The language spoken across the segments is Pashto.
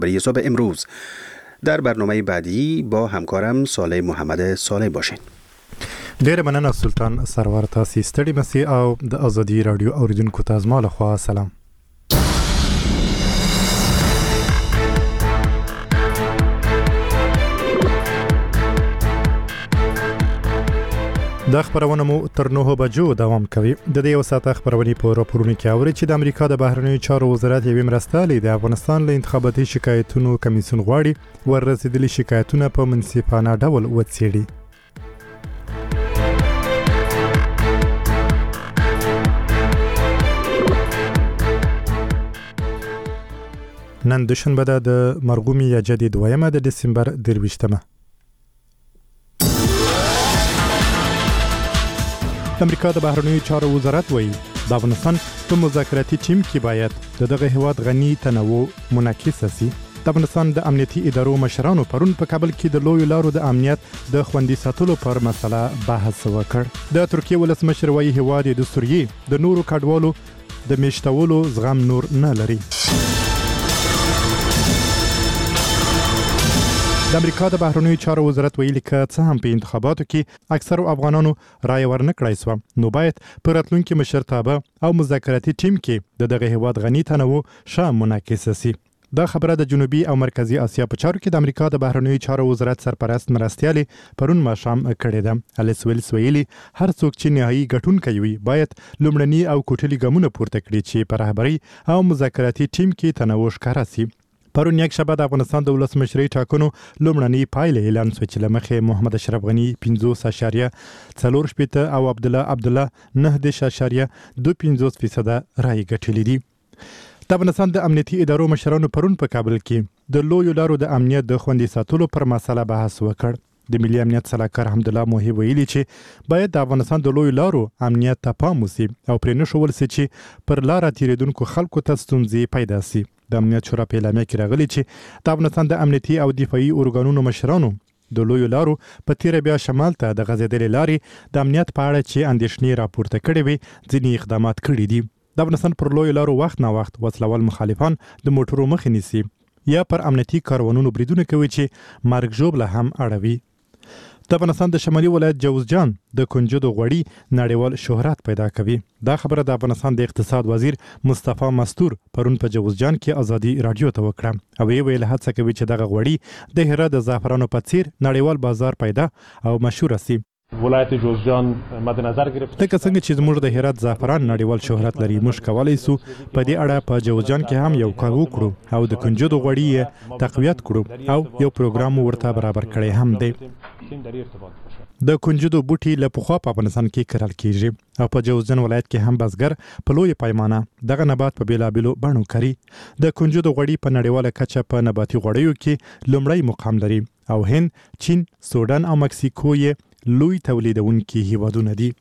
برای صبح امروز. در برنامه بعدی با همکارم صالح محمد صالح باشین. ډیر مننه سلطان سرور، تاسو ستړي مسئ او د ازادي رادیو اوریدونکو ته زما لخوا سلام. د خبرونه مو تر 9 بجو دوام کوي. د دې یو ساعت خبرونه په راپورونو کې اوري چې د امریکا د بهرنیو چارو وزارت یې مرستالي د افغانستان له انتخاباتي شکایتونو کمیسیون غواړي وررسېدلي شکایتونه په منصفانه ډول وڅېړي. نن دوشنبه ده د مرغومي یا جدید دویمه د دسمبر 23مه. د امریکا د بهرنیو چارو وزارت وایي د افغانستان په مذاکراتي ټیم کې باید دغه هیواد غني تنوع منعکس شي. د افغانستان د امنیتي ادارو مشرانو پرون په کابل کې د لویو لارو د امنیت د خوندي ساتلو پر مسله بحث وکړ. د ترکیه ولسمشر وایي هیواد د سوریې د نورو کډوالو د میشتولو زغم نور نه لري. د امریکا د بهرنیو چارو وزارت ویلي که څه هم په انتخاباتو کې اکثر افغانانو رای ورنکړای سو، نو باید په راتلونکي مشرتابه او مذاکراتي ټیم کې دغه هیواد غني تنوع شامل منعکس شي. دا خبره د جنوبي او مرکزی اسیا په چارو کې د امریکا د بهرنیو چارو وزارت سرپرست مرستیالي پرون ماښام کړې ده. الیس ویلس ویلي هر څوک چې نهایي ګټونکی وي باید لومړني او کوټلي ګامونه پورته کړي چې په رهبري او مذاکراتي ټیم کې تنوع ښکاره شي. پرون یک شنبه د افغانستان د ولسمشرۍ ټاکنو لومړنۍ پایلې اعلان شوې چې له مخې محمد اشرف غني 50.4% او عبدالله 9.25% رای ګټلې دي. د افغانستان د امنیتي ادارو مشرانو پرون په کابل کې د لویو لارو د امنیت د خوندي ساتلو پر مسله بحث وکړ. د ملي امنیت صلاحکار حمدالله موهب ویلي چې باید د افغانستان د لویو لارو امنیت ته پام وشي او پرې نښول شي چې پر لاره تیریدونکو خلکو ته ستونزې پیدا شي. د امنیت شورا په اعلامیه کې راغلي چې د افغانستان د امنیتي او دفاعي ارګانونو مشرانو د لویو لارو په تیره بیا شمال ته د غځېدلې لارې د امنیت په اړه چې اندېښنې راپورته کړې وي ځینې اقدامات کړي دي. د افغانستان پر لویو لارو وخت نه وخت وسلوال مخالفان د موټرو مخې نیسي یا پر امنیتي کاروانونو بریدونه کوي چې مرګ ژوبله هم اړوي. د افغانستان د شمالي ولایت جوزجان د کنجدو غوړي نړیوال شهرت پیدا کوي. دا خبره د افغانستان د اقتصاد وزیر مصطفی مستور پرون په جوزجان کې ازادي رادیو ته وکړه او ویل هڅه کوي چې دغه غوړي د هرات د زعفرانو په څیر نړیوال بازار پیدا او مشهور شي. ولایت جوزجان مد نظر گرفته لکه څنګه چې زموږ د هرات زعفران نړیوال شهرت لري، موږ کولی سو په دې اړه په جوزجان کې هم یو کار وکړو او د کنجدو غوړي تقویت کړو او یو پروګرام ورته برابر کړی هم دی. د کنجدو بوټي له پخوا په افغانستان کې کرل کیږي او په جوزجان ولایت کې هم بزګر په لوی پیمانه دغه نبات په بیلابیلو بڼو کري. د کنجدو غوړي په نړیواله کچه په نباتي غوړیو کې لومړی مقام لري او هند، چین، سودان او مکسیکو یې لوی تولیدونکي هیوادونه دي.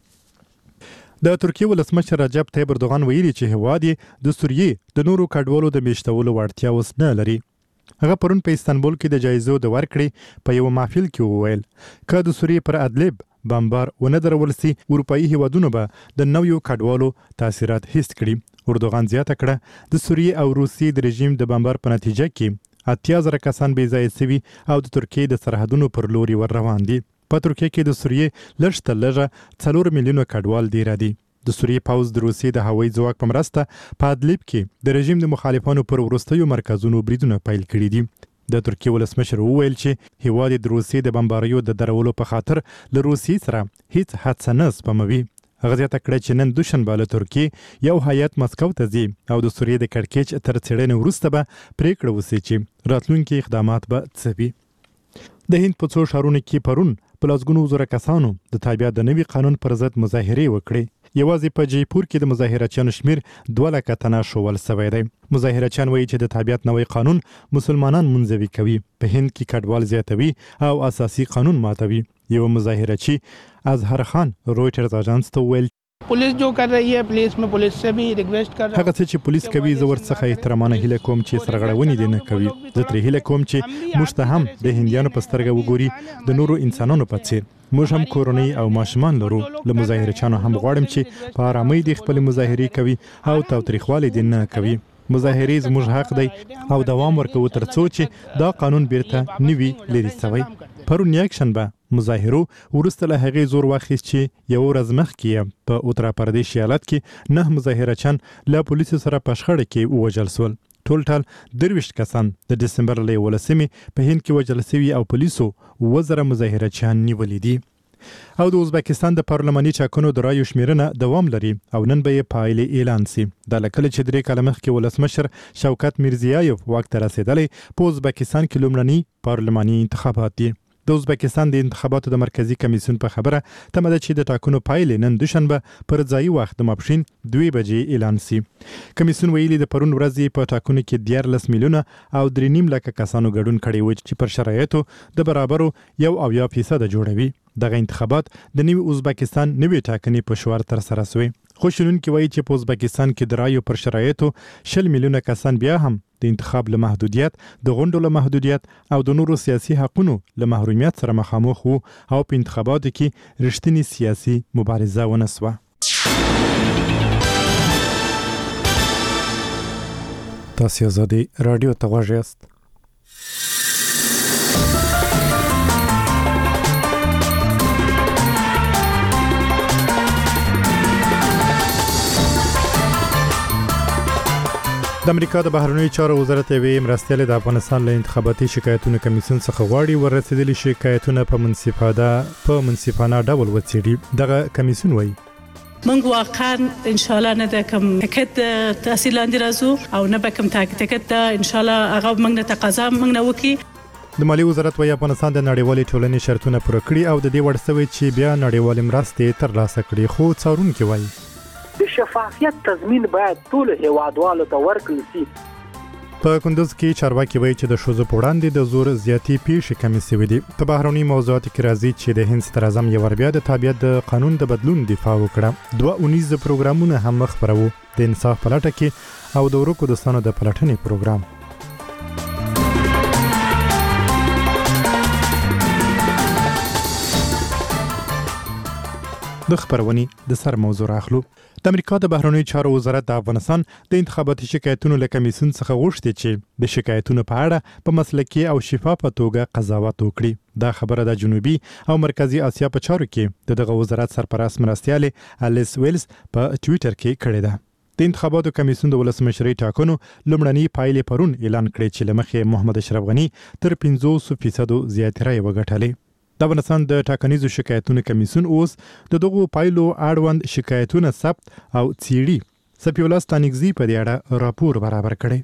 د ترکیه ولسمشر رجب طیب اردوغان ویلي چې هیواد د سوریې د نورو کډوالو د میشتولو وړتیا اوس نه لري. هغه پرون په استانبول کې د جایزو د ورکړې په یو محفل کې وویل که د سوریې پر ادلب بمبار ونه درول سي اروپایي هیوادونو به د نویو کډوالو تاثیرات حس کړي. اردوغان زیاته کړه د سوریې او روسیې د رژیم د بمبار په نتیجه کې 80,000 کسان بې ځایه سوي او د ترکیې د سرحدونو پر لوري ور روان دي. په ترکیه کې د سوریې لږ تر لږه 4 میلیونه کډوال ډیره دي. د سوریې پوځ د روسیې د هوایي ځواک په مرسته په ادلب کې د رژیم د مخالفانو پر وروستیو مرکزونو بریدونه پیل کړي دي. د ترکیه ولسمشر وویل چې هیواد د روسیې د بمباریو د درولو په خاطر له روسیې سره هیڅ هڅه نه سپموي. هغه زیاته کړه چې نن دوشنبه له ترکیې یو هیات مسکو ته ځي او د سوریې د کړکېچ تر څېړنې وروسته به پریکړه وشي چې راتلونکي اقدامات به څه وي. د هند په څو ښارونو کې پرون په لسګونو زره کسانو د تابعیت د نوي قانون پر ضد مظاهرې وکړې. یوازې په جیپور کې د مظاهرچیانو شمیر 2 لکه تنه شول شوی دی. مظاهرچیان وایي چې د تابعیت نوی قانون مسلمانان منزوي کوي، په هند کې کډوال زیاتوي او اساسي قانون ماتوي. یو مظاهرچی اظهر خان رویټرز اژانس ته ویل पुलिस जो कर रही है पुलिस में पुलिस से भी रिक्वेस्ट कर هغه څه چې پولیس کوي زه ورڅخه احترامانه هیله کوم چې سرغړونې دې نه کوي. زه ترې هیله کوم چې موږ ته هم د هندیانو په سترګه وګوري د نورو انسانانو په څیر. موږ هم کورنۍ او ماشومان لرو. له مظاهرچیانو هم غواړم چې په آرامۍ د خپل مظاهرې کوي او تاوتریخوالی دې نه کوي. مظاهرې زموږ حق دی او دوام ورکوو تر څو چې دا قانون بیرته نوي لري شوی. پرون یکشنبه مظاهرو وروسته له هغې زور واخیست چې یو ورځ مخکې په اتر پردیش ایالت کې 9 مظاهرچیان له پولیسو سره په شخړه کې ووژل شول. ټول 23 کسان د دسمبر له 11مې په هند کې وژل شوي او پولیسو 1000 مظاهرچیان نیولي دي. او د ازبکستان د پارلماني چاکنو د رایو شمیرنه دوام لري او نن به یې پایلې اعلان سي. د لکه چې 3 کاله مخکې ولسمشر شوکت میرزیایف واک ته رسیدلی په ازبکستان کې لومړني پارلماني انتخابات دي. د ازبکستان د انتخاباتو د مرکزی کمیسیون په خبره تمه ده چې د ټاکنو پایلې نن دوشنبه پر ځایي وخت د ماپښین 2 بجې اعلان سي. کمیسیون ویلي د پرون ورځې په ټاکنو کې 14 میلیونه او 3.5 لکه کسانو ګډون کړی و چې پر شرایطو د برابرو 1% جوړوي. دغه انتخابات د نوي ازبکستان نوي ټاکنې په شوار تر سره شوي. خو شنونکي وایي چې په ازبکستان کې د رایو پر شرایطو 20 میلیونه کسان بیا هم د انتخاب له محدودیت، د غونډو له محدودیت او د نورو سیاسي حقونو له محرومیت سره مخامخ وو او په انتخاباتو کې رښتینی سیاسي مبارزه ونه سوه. تاسو آزادي رادیو ته غوږ یاست. د امریکا د بهرنیو چارو وزارت وی مرستیال د افغانستان له انتخاباتي شکایتونو کمیسیون څخه غواړي ورسېدلي شکایتونه په منصفانه ډول وڅېړي. دغه کمیسیون وایي منګ واقعا ان شاء الله نه د کوم ټیکټ تحصیل لاندې راځو او نه به کوم ټیکټ ان شاء الله هغه موږ نه تقاضا موږ نه وکي. د مالی وزارت وایي افغانستان د نړیوالې ټولنې شرطونه پوره کړي او د دې وړ شوی چې بیا نړیوالې مرستې ترلاسه کړي. خو څارونکي وایي د شفافیت تضمین باید ټول هیوادوالو ته ورکړل شي. په کندوز کې چارواکي وایي چې د ښځو په وړاندې د زور زیاتې پیښې کمې شوې دي. په بهرني موضوعاتو کې راځي چې د هند صدر اعظم یو ور بیا د تابعیت د قانون د بدلون دفاع وکړه. 2 اونیز پروګرامونه هم خبرو د انصاف په لټه کې او د ورکو دوستانو د پلټنې پروګرام. د خبرونې د سر موضوع راخلو. د امریکا د بهرنیو چارو وزارت د افغانستان د انتخاباتي شکایتونو له کمیسیون څخه غوښتي چې د شکایتونو په اړه په مسلکي او شفافه توګه قضاوت وکړي. دا خبره د جنوبي او مرکزی اسیا په چارو کې دغه وزارت سرپرست مرستیال الیس ویلز په ټوئیټر کې کړې ده. د انتخاباتو کمیسیون د ولسمشرۍ ټاکنو لومړني پایلې پرون اعلان کړې چې لمخې محمد اشرف غنی تر 50% زیات رای وګټلې. د افغانستان د ټاکنیزو شکایتونو کمیسیون اوس د دغو پایلو اړوند شکایتونه ثبت او څیړي. سفی الله ستانکزي په دې اړه راپور برابر کړی.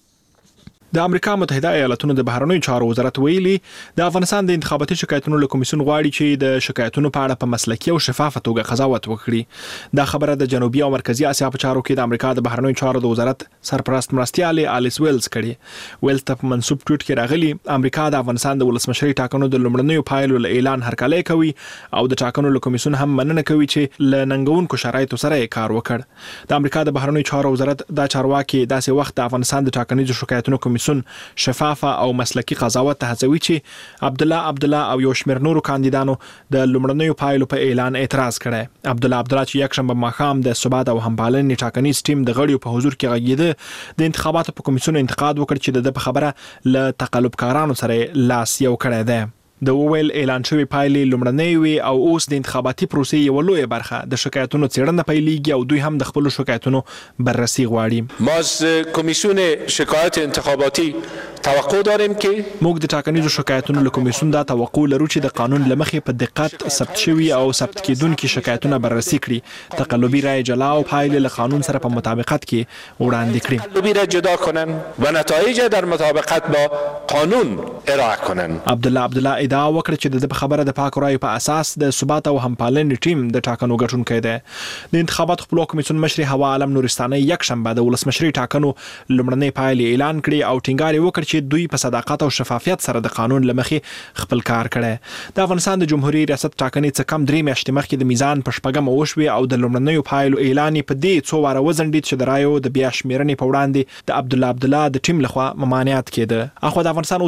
د امریکا متحده ایالاتونو د بهرنیو چارو وزارت ویلي د افغانستان د انتخاباتي شکایتونو له کمیسیون غواړي چې د شکایتونو په اړه په مسلکي او شفافه توګه قضاوت وکړي. دا خبره د جنوبي او مرکزی اسیا په چارو کې د امریکا د بهرنیو چارو د وزارت سرپرست مرستیال الیس ویلز کړي. ویلز ته په منسوب ټویټ کې راغلي امریکا د افغانستان د ولسمشرۍ ټاکنو د لومړنیو پایلو له اعلان هرکلی کوي او د ټاکنو له کمیسیون هم مننه کوي چې له ننګونکو شرایطو سره کار وکړ. د امریکا د بهرنیو چارو وزارت دا چارواکي داسې وخت د افغانستان د ټاکنیزو شکایتونو کمیسیون شفافه او مسلکي قضاوت ته هڅوي چې عبدالله او یو شمېر نورو کاندیدانو د لومړنیو پایلو په اعلان اعتراض کړی. عبدالله چې یکشنبه ماښام د ثبات او همپالنې ټاکنیز ټیم د غړیو په حضور کې غږیده د انتخاباتو په کمیسیون انتقاد وکړ چې د خبره له تقلبکارانو سره لاس یو کړی دی. د وویل اعلان شوی پایلې لومړنۍ وي او اوس د انتخاباتي پروسې یو لوی برخه د شکایتونو څېړنه پیلېږي او دوی هم د خپل شکایتونو بررسي غواړي. ما از کمیسیون شکایت انتخاباتی توقع داریم که موږ د ټاکنیزو شکایتونو له کمیسیون دا توقع لرو چې د قانون له مخې په دقت ثبت شوي او ثبت کېدونکي شکایتونه بررسي کړي، تقلبي رای جلا او پایلې له قانون سره په مطابقت کې وړاندې کړي، تقلبی را جدا کنن و نتایج در مطابقت با قانون ارائه کنن. عبدالله ادعا وکړه چې د خبره د پاک رایو په اساس د ثبات او همپالنې ټیم د ټاکنو ګټونکی دی. د انتخاباتو خپلواک کمیسیون مشر هوا عالم نورستاني یکشنبه د ولسمشرۍ ټاکنو لومړنۍ پایلې اعلان کړي او ټینګار وکړ چې دوی په صداقت او شفافیت سره د قانون لمخې خپل کار کړي. د افغانستان د جمهوریت ریاست ټاکنې څخه کم 3 میاشتې مخکې د میزان په شپږم وشوي او د لومړنیو پایلو اعلان په دې څو واره وزندید چې د رایو د بیا شمیرنې په وړاندې د عبدالله د ټیم لخوا ممانعت کېده. اخو د افغانستان اوسنی جمهوریت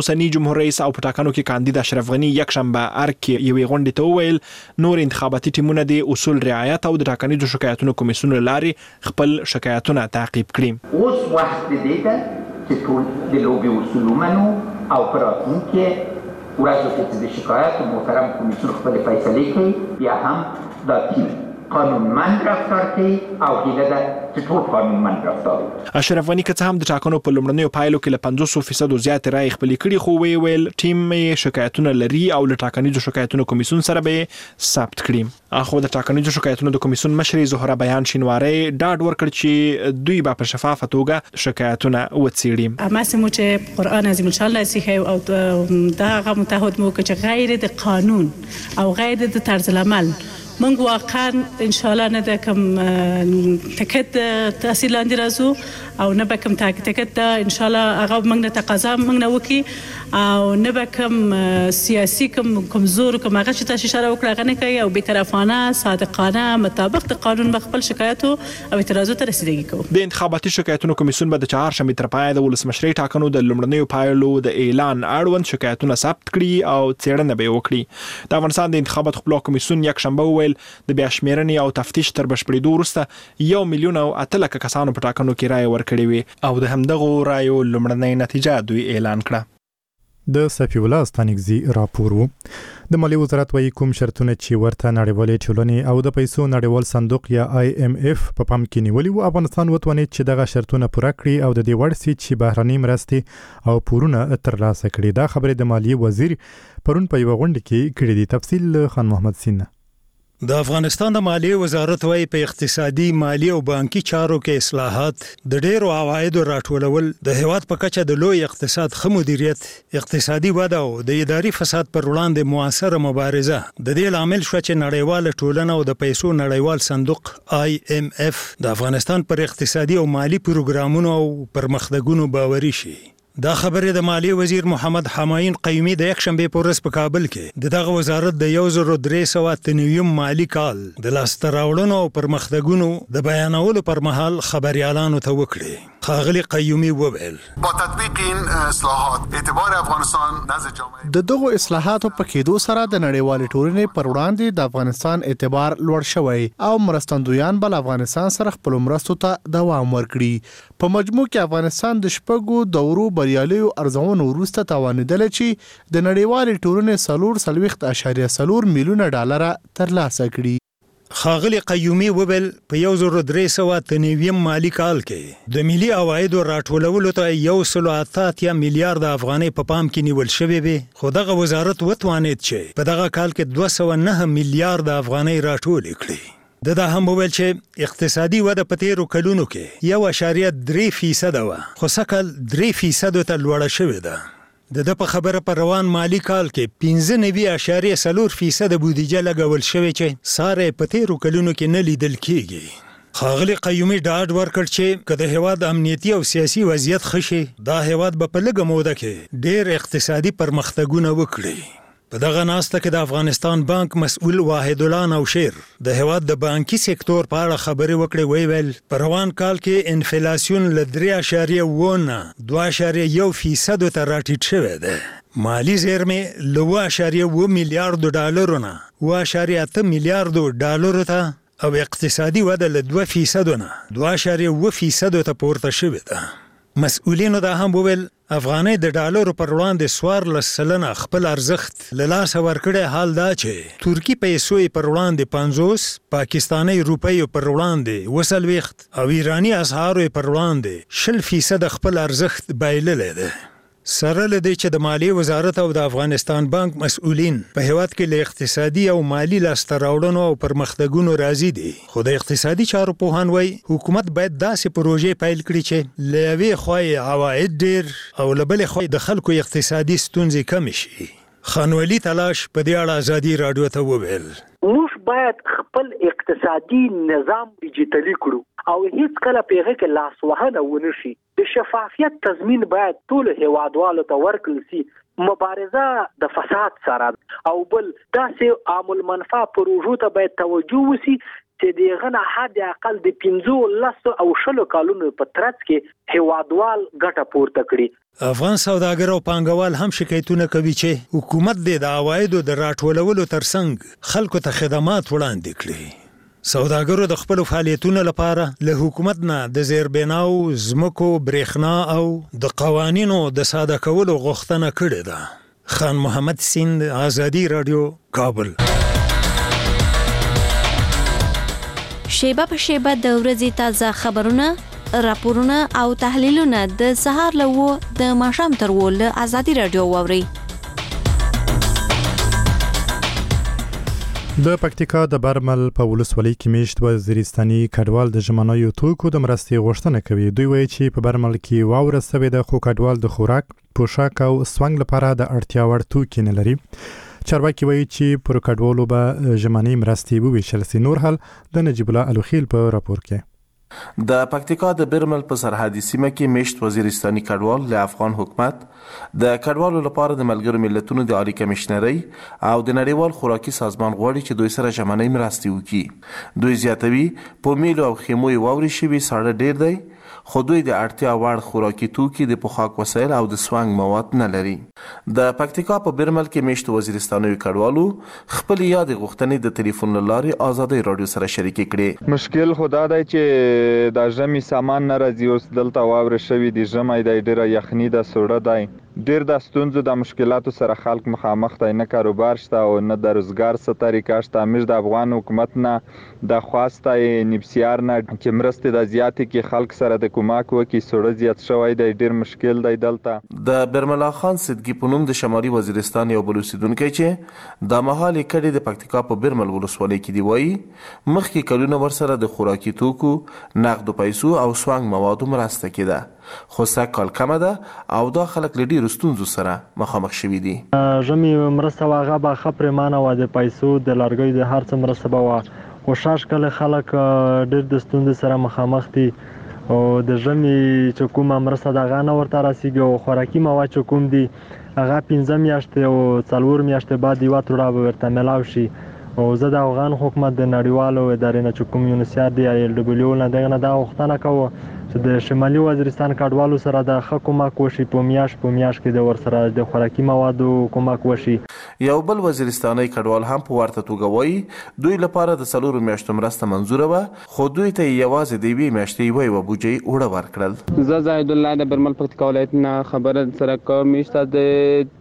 جمهور رئیس او په ټاکنو کې کاندید اشرف غنی یک شنبه ارکه یوې غونډې ته وویل نور انتخاباتي ټیمونه د اصول رعایت او د ټاکنیزو شکایتونو کمیسیون لارې خپل شکایتونه تعقیب کړي. اوس وخت دی چې ټول د لوبي اصول منو او پراتونکو ورځو کې د شکایت محترم کمیسیون خپل فیصله کوي یا هم دا ټیم قانونمند رفتار کوي او هیله ده چې ټول قانونمند رفتار وکړي. اشرف غنی که څه هم د ټاکنو په لومړنیو پایلو کې له 50% زیات رای خپلې کړي خو ویل ټیم یې شکایتونه لري او له ټاکنیزو شکایتونو کمیسیون سره به ثبت کړي. اخو د ټاکنیزو شکایتونو د کمیسیون مشر زهره بیان شینواری ډاډ ورکړ چې دوی به په شفافه توګه شکایتونه وڅېړي. ما سمو چې قرآن عظیم الله سیخه او دا هغه متحد مو چې غیر د قانون او غیر د طرز العمل منګ واقعا ان شاء الله نه د کوم تکت تحصیل لاندې راځو او نه به کوم تکت ان شاء الله هغه موږ نه تقاضا موږ نه وکي او نه به کوم سیاسي کوم زور کوم هغه چې تاسو اشاره وکړه غنه کوي او بی‌طرفانه صادقانه مطابق د قانون خپل شکایت او اعتراضات ته رسیدګي کوي. د انتخاباتي شکایتونو کمیسیون به د چهارشنبه تر پایه د ولسمشرۍ ټاکنو د لومړنیو پایلو د اعلان اړوند شکایتونه ثبت کړي او څېړنه به وکړي. د افغانستان د انتخاباتو خپلواک کمیسیون یک شنبه د بیا شمیرنې او تفتیش تر بشپړېدو وروسته 1,08,000 کسانو په ټاکنو کې رایې ورکړې وې او د همدغو رایو لومړنۍ نتیجه دوی اعلان کړه. د صفی الله ستانګزي راپور وو. د مالیې وزارت وايي کوم شرطونه چې ورته نړیوالې ټولنې او د پیسو نړیوال صندوق یا IMF په پام کې نیولي وو افغانستان وتوانید چې دغه شرطونه پوره کړي او د دې وړ سي چې بهرنۍ مرستې او پورونه ترلاسه کړي. دا خبره د مالیې وزیر پرون په یو غونډه کې کړې دي. تفصیل خان محمد سینه. د افغانستان د مالیې وزارت وايي په اقتصادي مالی او بانکي چارو کې اصلاحات د ډېرو عوایدو راټولول د هیواد په کچه د لوی اقتصاد ښه مدیریت اقتصادي وده او د اداري فساد پر وړاندې موثره مبارزه د دې لامل شو چې نړیواله ټولنه او د پیسو نړیوال صندوق IMF د افغانستان پر اقتصادي او مالی پروګرامونو او پرمختګونو باوري شي. دا خبره د مالیې وزیر محمد حماین قیومي د یک شنبه په ورځ په کابل کې دغه وزارت د 1393 مالی کال د لاسته راوړنو او پرمختګونو د بیانولو پر مهال خبريالانو ته وکړي. خاغلی قیومي وویل با تطبیق این اصلاحات اعتبار افغانستان نزد جامعه د دغه اصلاحاتو په کېدو سره د نړیوالې ټولنې پر وړاندې د افغانستان اعتبار لوړ شوی او مرستندویان بل افغانستان سره خپل مرستو ته دوام ورکړي. په مجموع کې افغانستان د شپږو دورو بریالیو ارزونو وروسته توانیدل چې د نړیوالې ټولنې 4.4 میلیونه ډالر ترلاسه کړي. خاغلی قیومي وبل په 1393 مالی کال کې د ملي عوایدو راټولولو ته 1.8 میلیارډ افغانۍ په پام کې نیول شوې وي خو دغه وزارت وتوانید چې په دغه کال کې 209 میلیارډ افغانۍ راټول کړي. دا هم وویل چې اقتصادي وده په تیرو کلونو کې 1.3% وه خو سکل 3% ته لوړه شوې ده. د په خبره پر روان مالی کال کې 15.4% بودیجه لګول شوې چې ساره په تیرو کلونو کې نه لیدل کېږي. خاغلی قیومي ډاډ ورکړ چې که د هیواد امنیتي او سیاسي وضعیت ښه شي دا هیواد به په لږه موده کې ډېر اقتصادي پرمختګونه وکړي. په دغه ناسته کې د افغانستان بانک مسؤل واحد الله نوشیر د هیواد د بانکي سکتور په اړه خبرې وکړې. ویل په روان کال کې انفلیسیون له 3.1 نه 2.1% ته راټیټ شوی دی. مالی زیرمې له 2.7 میلیارډ ډالرو نه 2.8 میلیارډ ډالرو ته او اقتصادي وده له 2% نه 2.1% ته پورته شوې ده. مسؤلینو دا هم وویل افغانۍ د ډالرو پر وړاندې 14% خپل ارزښت له لاسه ورکړی. حال دا چې ترکی پیسو پر وړاندې 50 پاکستاني روپیو پر وړاندې 40 او ایرانی اسعارو پر وړاندې 20% خپل ارزښت بایللی دی. سره له دې چې د مالیې وزارت او د افغانستان بانک مسؤلین په هیواد کې له اقتصادي او مالی لاسته راوړنو او پرمختګونو راضي دي خو د اقتصادي چارو پوهان وایي حکومت باید داسې پروژې پیل کړي چې له یوې خوا عواید ډېر او له بلې خوا د خلکو اقتصادي ستونزې کمې شي. خانوالي تلاش په دې اړه ازادي راډیو ته وویل موږ باید خپل اقتصادي نظام ډیجیټلي کړو او هیڅ کله پیغه کې لاس وهنه ونه شي. د شفافیت تضمین باید ټول هیوادوالو ته ورکړل شي. مبارزه د فساد سره او بل داسې عام المنفعه پروژو ته باید توجه وشي چې دغه نه حد اقل د 15 او 20 کالونو په ترڅ کې هیوادوال ګټه پورته کړي. افغان سوداګر او پانګوال هم شکایتونه کوي چې حکومت د عوایدو د راټولولو ترڅنګ خلکو ته خدمات وړاندې کړي. سوداګرو د خپل فعالیتونو لپاره له حکومت نه د زیربناو، ځمکو، برېښنا او د قوانینو د ساده کولو غوښتنه کړې ده. خان محمد سیند، آزادي رادیو، کابل. شیبه په شیبه د ورځې تازه خبرونه، راپورونه او تحلیلونه د سهار له 9 د ماښام تر 10 له آزادي رادیو واورئ. د پکتیکا د برمل په ولسوالۍ کې میشت وزیرستاني کډوال د ژمنیو توکو د مرستې غوښتنه کوي. دوی وایي چې په برمل کې واوره سوې ده، خو کډوال د خوراک، پوشاک او سونګ لپاره د اړتیا وړ توکي نه لري. چارواکي وایي چې پر کډوالو به ژمنۍ مرستې وویشل سي. نور حال د نجیب الله الوخیل په راپور کې. د پکتیکا د برمل په سرحدي سیمه کې میشت وزیرستاني کډوال له افغان حکومت د کډوالو لپاره د ملګرو ملتونو د عالی کمشنرۍ او د نړیوال خوراکي سازمان غواړي چې دوی سره ژمنۍ مرستې وکړي. دوی زیاتوي په میلو او خیمو واوري شوي ساړه ډیر دی، خو دوی د اړتیا وړ خوراکي توکي، د پوښاک وسایل او د سوانګ مواد نه لري. د پکتیکا په برمل کې میشت وزیرستاني کډوالو خپل یاد غوښتنې د ټلیفون لارې آزادي رادیو سره شریک کړي. مشکل خدا دی چې د ژمي سامان نه راځي، اوس دلته واوره شوي دي، ژمی دی، ډیره یخني ده، سوړه دی، ډیر د ستونزو د مشکلاتو سره خلک مخامخ دي، نه کاروبار شته او نه د روزګار څه طریقه شته. موږ د افغان حکومت نه د خواسته نبسیار نه چې مرستې د زیاتې کې خلک سره د کومک وکړي، سوړه زیات شوی دی، ډیر مشکل دی دلته. د برملا خان صدقي په نوم د شمالي وزیرستان یو بل اوسیدونکی چې د مهال کډې د پکتیکا په برمل ولسوالۍ کې دی وایي مخکې کلونه ورسره د خوراکي توکو، نقدو پیسو او سوانګ موادو مرسته کېده، خو سږ کال کمه ده او دا خلک له ډېرو ستونزو سره مخامخ شوي دي. ژمي مرسته وه هغه به ښه پرېمانه وه، د پیسو، د لرګیو، د هر څه مرسته به وه، خو شاش کله خلک ډېر د ستونزې سره مخامخ دي او د ژمي چې کومه مرسته د هغه نه ورته رسېږي او خوراکي مواد چې کوم دي هغه 15 میاشتې او 4 میاشتې بعد یوه توړه به ورته میلاو شي. او زه د افغان حکومت د نړیوالو ادارې نه چې کوم یونیسیار دی LWO نه دغه نه دا غوښتنه کوو چې د شمالي وزیرستان کډوالو سره د ښه کومک وشي، په میاشت کې د ورسره د خوراکي موادو کومک وشي. یو بل وزیرستاني کډوال هم په ورته توګه وایي دوی لپاره د 4 میاشتو مرسته منظوره وه، خو دوی ته یوازې د 2 میاشتې یوه بوجۍ اوړه ورکړل. زه زاهد الله د برمل پکتیکا ولایت نه خبره سره کوم. میشته د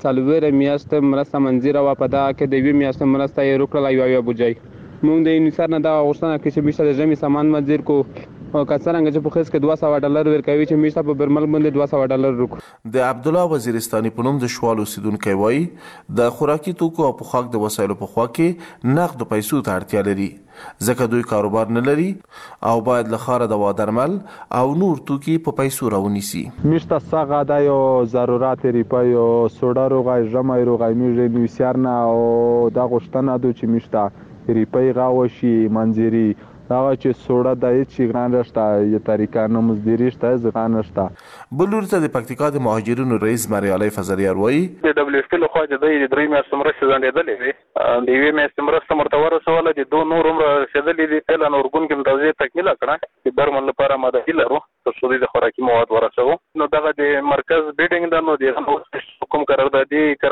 4 میاشتې مرسته منظوره وه، په دغه کې د 2 میاشتې مرسته یې وکړله یوه بوجۍ. موږ د یونیسیار نه دغه غوښتنه کوي چې میشته د ژمي سامان منظور کړو، او که څرنګه چې په خیس کې $200 ورکوي چې میشته په برمل باندې $200 وکړو. د عبدالله وزیرستاني په نوم د شوال اوسیدونکی وایي د خوراکي توکو او پوښاک د وسایلو په خوا کې نقدو پیسو ته اړتیا لري، ځکه دوی کاروبار نه لري او باید له ښاره دوا درمل او نور توکي په پیسو راونیسي. میشته ساغه د یو ضرورت ریپای او سوډا روغای ژمی روغای میږي یونیسیار نه او دا غوښتنه ده چې میشته ریپای غاوشي منځري هغه چې سوړه د هیڅ غران رشته یو طریقه نه مزدوري شته زغان نشته. بلور ته د پکتیکا د مهاجرینو رئیس مریالي فزریار وایي د WFP له خوا د 3 میاشتې مرستې ځنډېدلې وي، د 1 میاشتې مرسته مرته ورسوله، د 2 نور هم رسېدلې دي. اعلان ارګون کې متوجه تکمیله کړه چې برمل لپاره مددي لرو تر څو د خوراکي مواد ورسوو. نو دغه د مرکز بیډینګ ده، نو د کوم قرارداد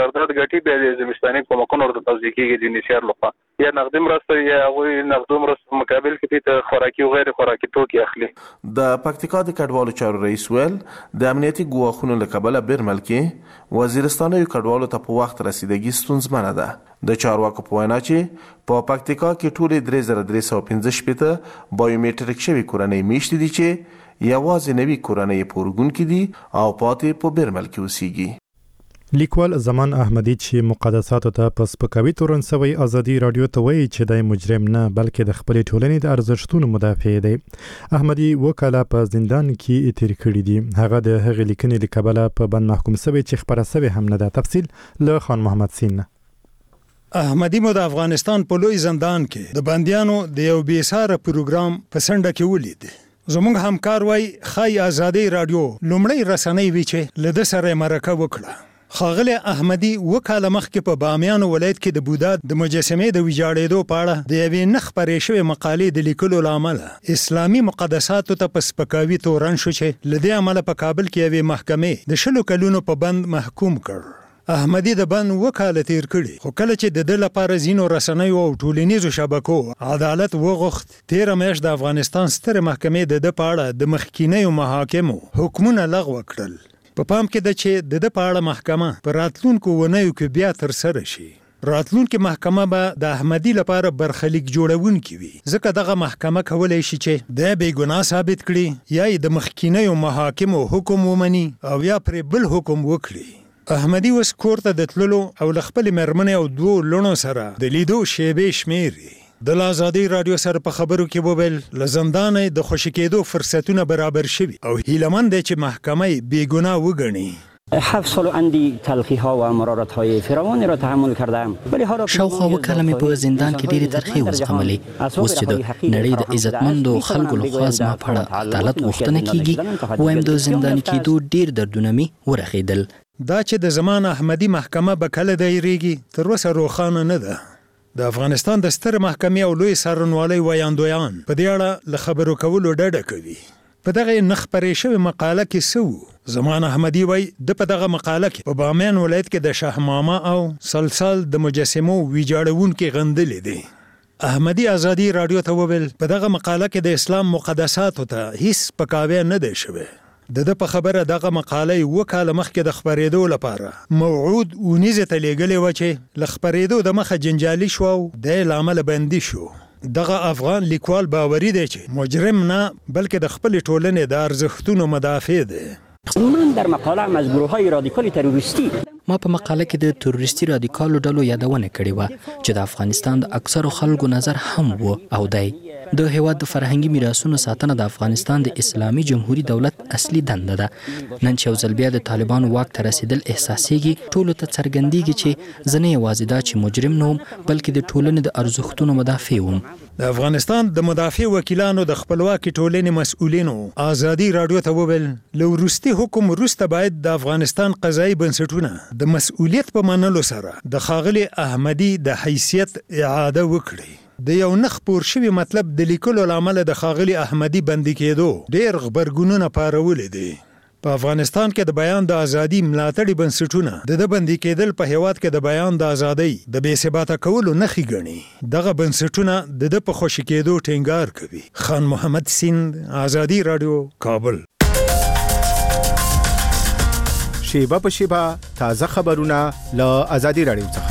ګټي بیا د زمستاني کومکونو ورته توزیع کېږي د یونیسیار لخوا، یا نقدي مرسته یا هغوی نقدو مرسته مقابل کې د خوراکي او غیر خوراکي توکي اخلي. د پکتیکا د کډوالو چارو رئیس ویل د امنیتي ګواښونو له کبله برمل کې وزیرستاني کډوالو ته په وخت رسیدګي ستونزمنه ده. د چارواکو په وینا چې په پکتیکا کې ټولې 3315 بایومټریک شوي کورنۍ میشتې دي چې یوازې نوي کورنۍ په اورګون کې دي او پاتې په برمل کې اوسېږي. لیکوال زمان احمدی چې مقدساتو ته په سپکاوي تورن سوی آزادي رادیو ته وایي چې د مجرم نه بلکې د خپلې ټولنې د ارزښتونو مدافع دی. احمدی وکاله په زندان کې تیر کړی دی. هغه د هغې لیکنې له کبله په بند محکوم سوی چې خبره سوی هم نه ده. تفصیل له خان محمد سین. احمدی مو د افغانستان په لوی زندان کې د بندیانو د یو بیساره پروګرام په سنډه کې ولید. زموږ همکار وای خای آزادي رادیو لومړی رسنۍ وی چې له د سره مرکه وکړه، ښاغلی احمدي وکاله مخکې په بامیان ولایت کې د بودا د مجسمې د ویجاړېدو په اړه د یوې نه خپرې شوې مقالې د لیکلو له امله اسلامي مقدساتو ته په سپکاوي تورن شو چې له دې امله په کابل کې یوې محکمې د 10 کلونو په بند محکوم کړ. احمدي د بند وکاله تیر کړي، خو کله چې د ده لپاره ځینو رسنیو او ټولنیزو شبکو عدالت وغوښت، تېره میاشت د افغانستان سترې محکمې د ده په اړه د مخکینیو محاکمو حکمونه لغوه کړل. په پام کې ده چې د ده په اړه محکمه په راتلونکو اونیو کې بیا ترسره شي. راتلونکي محکمه به د احمدي لپاره برخلیک جوړونکي وي، ځکه دغه محکمه کولی شي چې د بې ګناه ثابت کړي یا د مخکینیو محاکمو حکم ومني او یا پرې بل حکم وکړي. احمدي اوس کور ته د تللو او له خپلې مېرمنې او 2 لوڼو سره د لیدو شیبې شمیري. د آزادي رادیو سره په خبرو کې وویل له زندانه د خوشي کېدو فرصتونه برابر شوي او هیلهمند دی چې محکمه یې بې ګناه وګڼي. 7 سال اندی تلخی ها و مرارت های فراوانی را تحمل کردم. شاوخوا وکاله مې په زندان کې ډېرې ترخې وزغملې. اوس چې د نړۍ د عزتمندو خلکو لخوا زما په اړه عدالت غوښتنه کیږي، وایم د زنداني کېدو ډېر دردونه مې ورخېدل. دا چې د زمان احمدي محکمه به کله دایریږي تر اوسه روښانه نه ده. د افغانستان د ستر محکمې او لوی څارنوالۍ ویاندویان په دې اړه له خبرو کولو ډډه کوي. په دغه نه خپرې شوې مقاله کې څه وو؟ زمان احمدي وایي د په دغه مقاله کې په بامیان ولایت کې د شاهمامه او سلسال د مجسمو ویجاړونکي غندلې دي. احمدي آزادي رادیو ته وویل په دغه مقاله کې د اسلام مقدساتو ته هیڅ سپکاوی نه دی شوی. د په خبره دغه مقاله وکاله مخکې د خبرېدو لپاره موعود ونیزه ته لیږلې و چې له خبرېدو د مخه جنجالي شو او د لامل بندي شو. دغه افغان لیکوال باوري دی چې مجرم نه بلکې د خپل ټولنې د ارزښتونو مدافع دی. من در مقاله از گروه‌های رادیکال تروریستی ما په مقاله کې د تروریستي رادیکالو ډلو یادونه کړې و چې د افغانستان د اکثرو خلکو نظر هم و او دی د هیواد د فرهنګي میراثونو ساتنه د افغانستان د اسلامي جمهوریت دولت اصلي دنده ده. نن چې یو ځل بیا د طالبانو واک ته رسیدل احساسېږي، ټولو ته څرګندېږي چې زه نه یوازې دا چې مجرم نه وم بلکې د ټولنې د ارزښتونو مدافع وم. د افغانستان د مدافع وکیلانو د خپلواکي ټولنې مسؤلینو آزادي رادیو ته وویل له وروستي حکم وروسته باید د افغانستان قضایي بنسټونه د مسؤلیت په منلو سره د ښاغلي احمدي د حیثیت اعاده وکړي. د یو نه خپور شوي مطلب د لیکلو له امله د ښاغلي احمدي بندي کېدو ډېر غبرګونونه پارولي دي. په افغانستان کې د بیان د ازادي ملاتړي بنسټونه د بندي کېدل په هیواد کې د بیان د ازادۍ د بې ثباته کولو نښې ګڼي. دغه بنسټونه د په خوشي کېدو ټینګار کوي. خان محمد سیند، آزادي رادیو، کابل. شیبه په شیبه تازه خبرونه له آزادي رادیو څخه.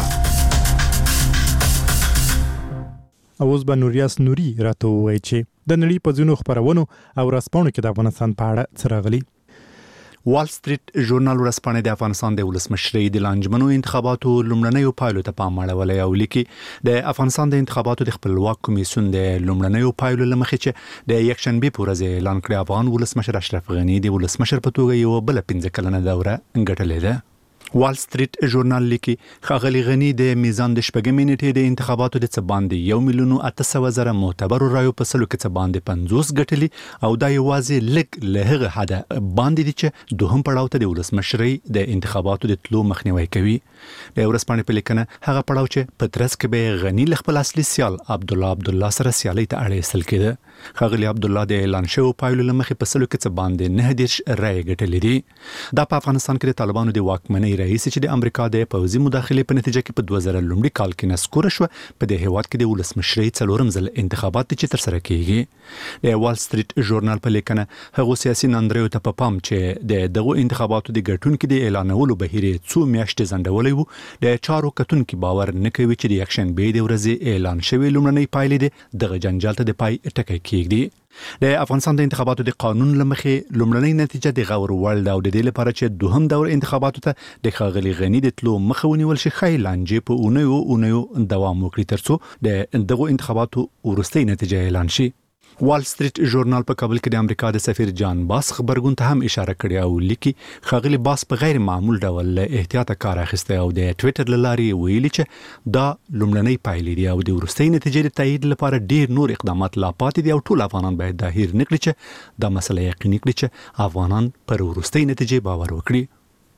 اوس به نوریاس نوري راته ووایي چې د نړۍ په ځینو خپرونو او ورځپاڼو کې د افغانستان په اړه څه راغلي. وال سټریټ ژورنال ورځپاڼه د افغانستان د ولسمشرۍ د لانجمنو انتخاباتو لومړنیو پایلو ته پام اړولی او لیکي د افغانستان د انتخاباتو د خپلواک کمیسیون د لومړنیو پایلو له مخې چې د یکشنبې په ورځ اعلان کړی افغان ولسمشر اشرف غني د ولسمشر په توګه یو بل 15 کلنه دوره ګټلې ده. وال سټریټ ژورنال لیکي ښاغلي غني د میزان د شپږمې نیټې د انتخاباتو د څه باندې 1,800,000 معتبرو رایو په سلو کې څه باندې 50 ګټلي او دا یوازې لږ له هغه حده باندې دي چې دوهم پړاو ته د ولسمشرۍ د انتخاباتو د تلو مخنیوي کوي. د ورځپاڼې په لیکنه هغه پړاو چې په ترڅ کې به غني له خپل اصلي سیال عبدالله سره سیالۍ ته اړ ایستل کېده. ښاغلي عبدالله د اعلان شویو پایلو له مخې په سلو کې څه باندې 9 رایې ګټلې دي. دا په افغانستان کې د طالبانو د واکمنۍ رئیس چې د امریکا د پوځي مداخلې په نتیجه کې په 2000 لومړي کال کې نسکوره شو په د هیواد کې د ولسمشرۍ څلورم ځل انتخابات چې تر سره کیږي. د وال سټریټ ژورنال په لیکنه هغه سیاسي ناندریو ته په پام چې د دغه انتخاباتو د ګټونکو د اعلانولو بهیر څو میاشتې ځنډولې وو د چارو کتونکو باور نه کوي چې د یکشنبې د ورځې اعلان شوی لومړنۍ پایلې دغه جنجال ته د پای ټکی کېږدي. د افغانستان د انتخاباتو د قانون لمخې لومړنۍ نتیجه د غور وړ ده او د دې لپاره چې دوهم دور انتخاباتو ته د ښاغلي غني د تلو مخه ونیول شي ښایي لانجې په اونیو دوام وکړي ترڅو د دغو انتخاباتو وروستۍ نتیجه اعلان شي. وال سټریټ ژورنال په کابل کې د امریکا د سفیر جان باس خبرګون ته هم اشاره کړې او لیکي ښاغلي باس په غیر معمول ډول له احتیاطه کار اخیستی او د ټویټر له لارې ویلي چې دا لومړنۍ پایلې دي او د وروستۍ نتیجې د تایید لپاره ډیر نور اقدامات لا پاتې دي او ټول افغانان باید دا هیر نه کړي چې دا مسله یقیني کړي چې افغانان پر وروستۍ نتیجې باور وکړي.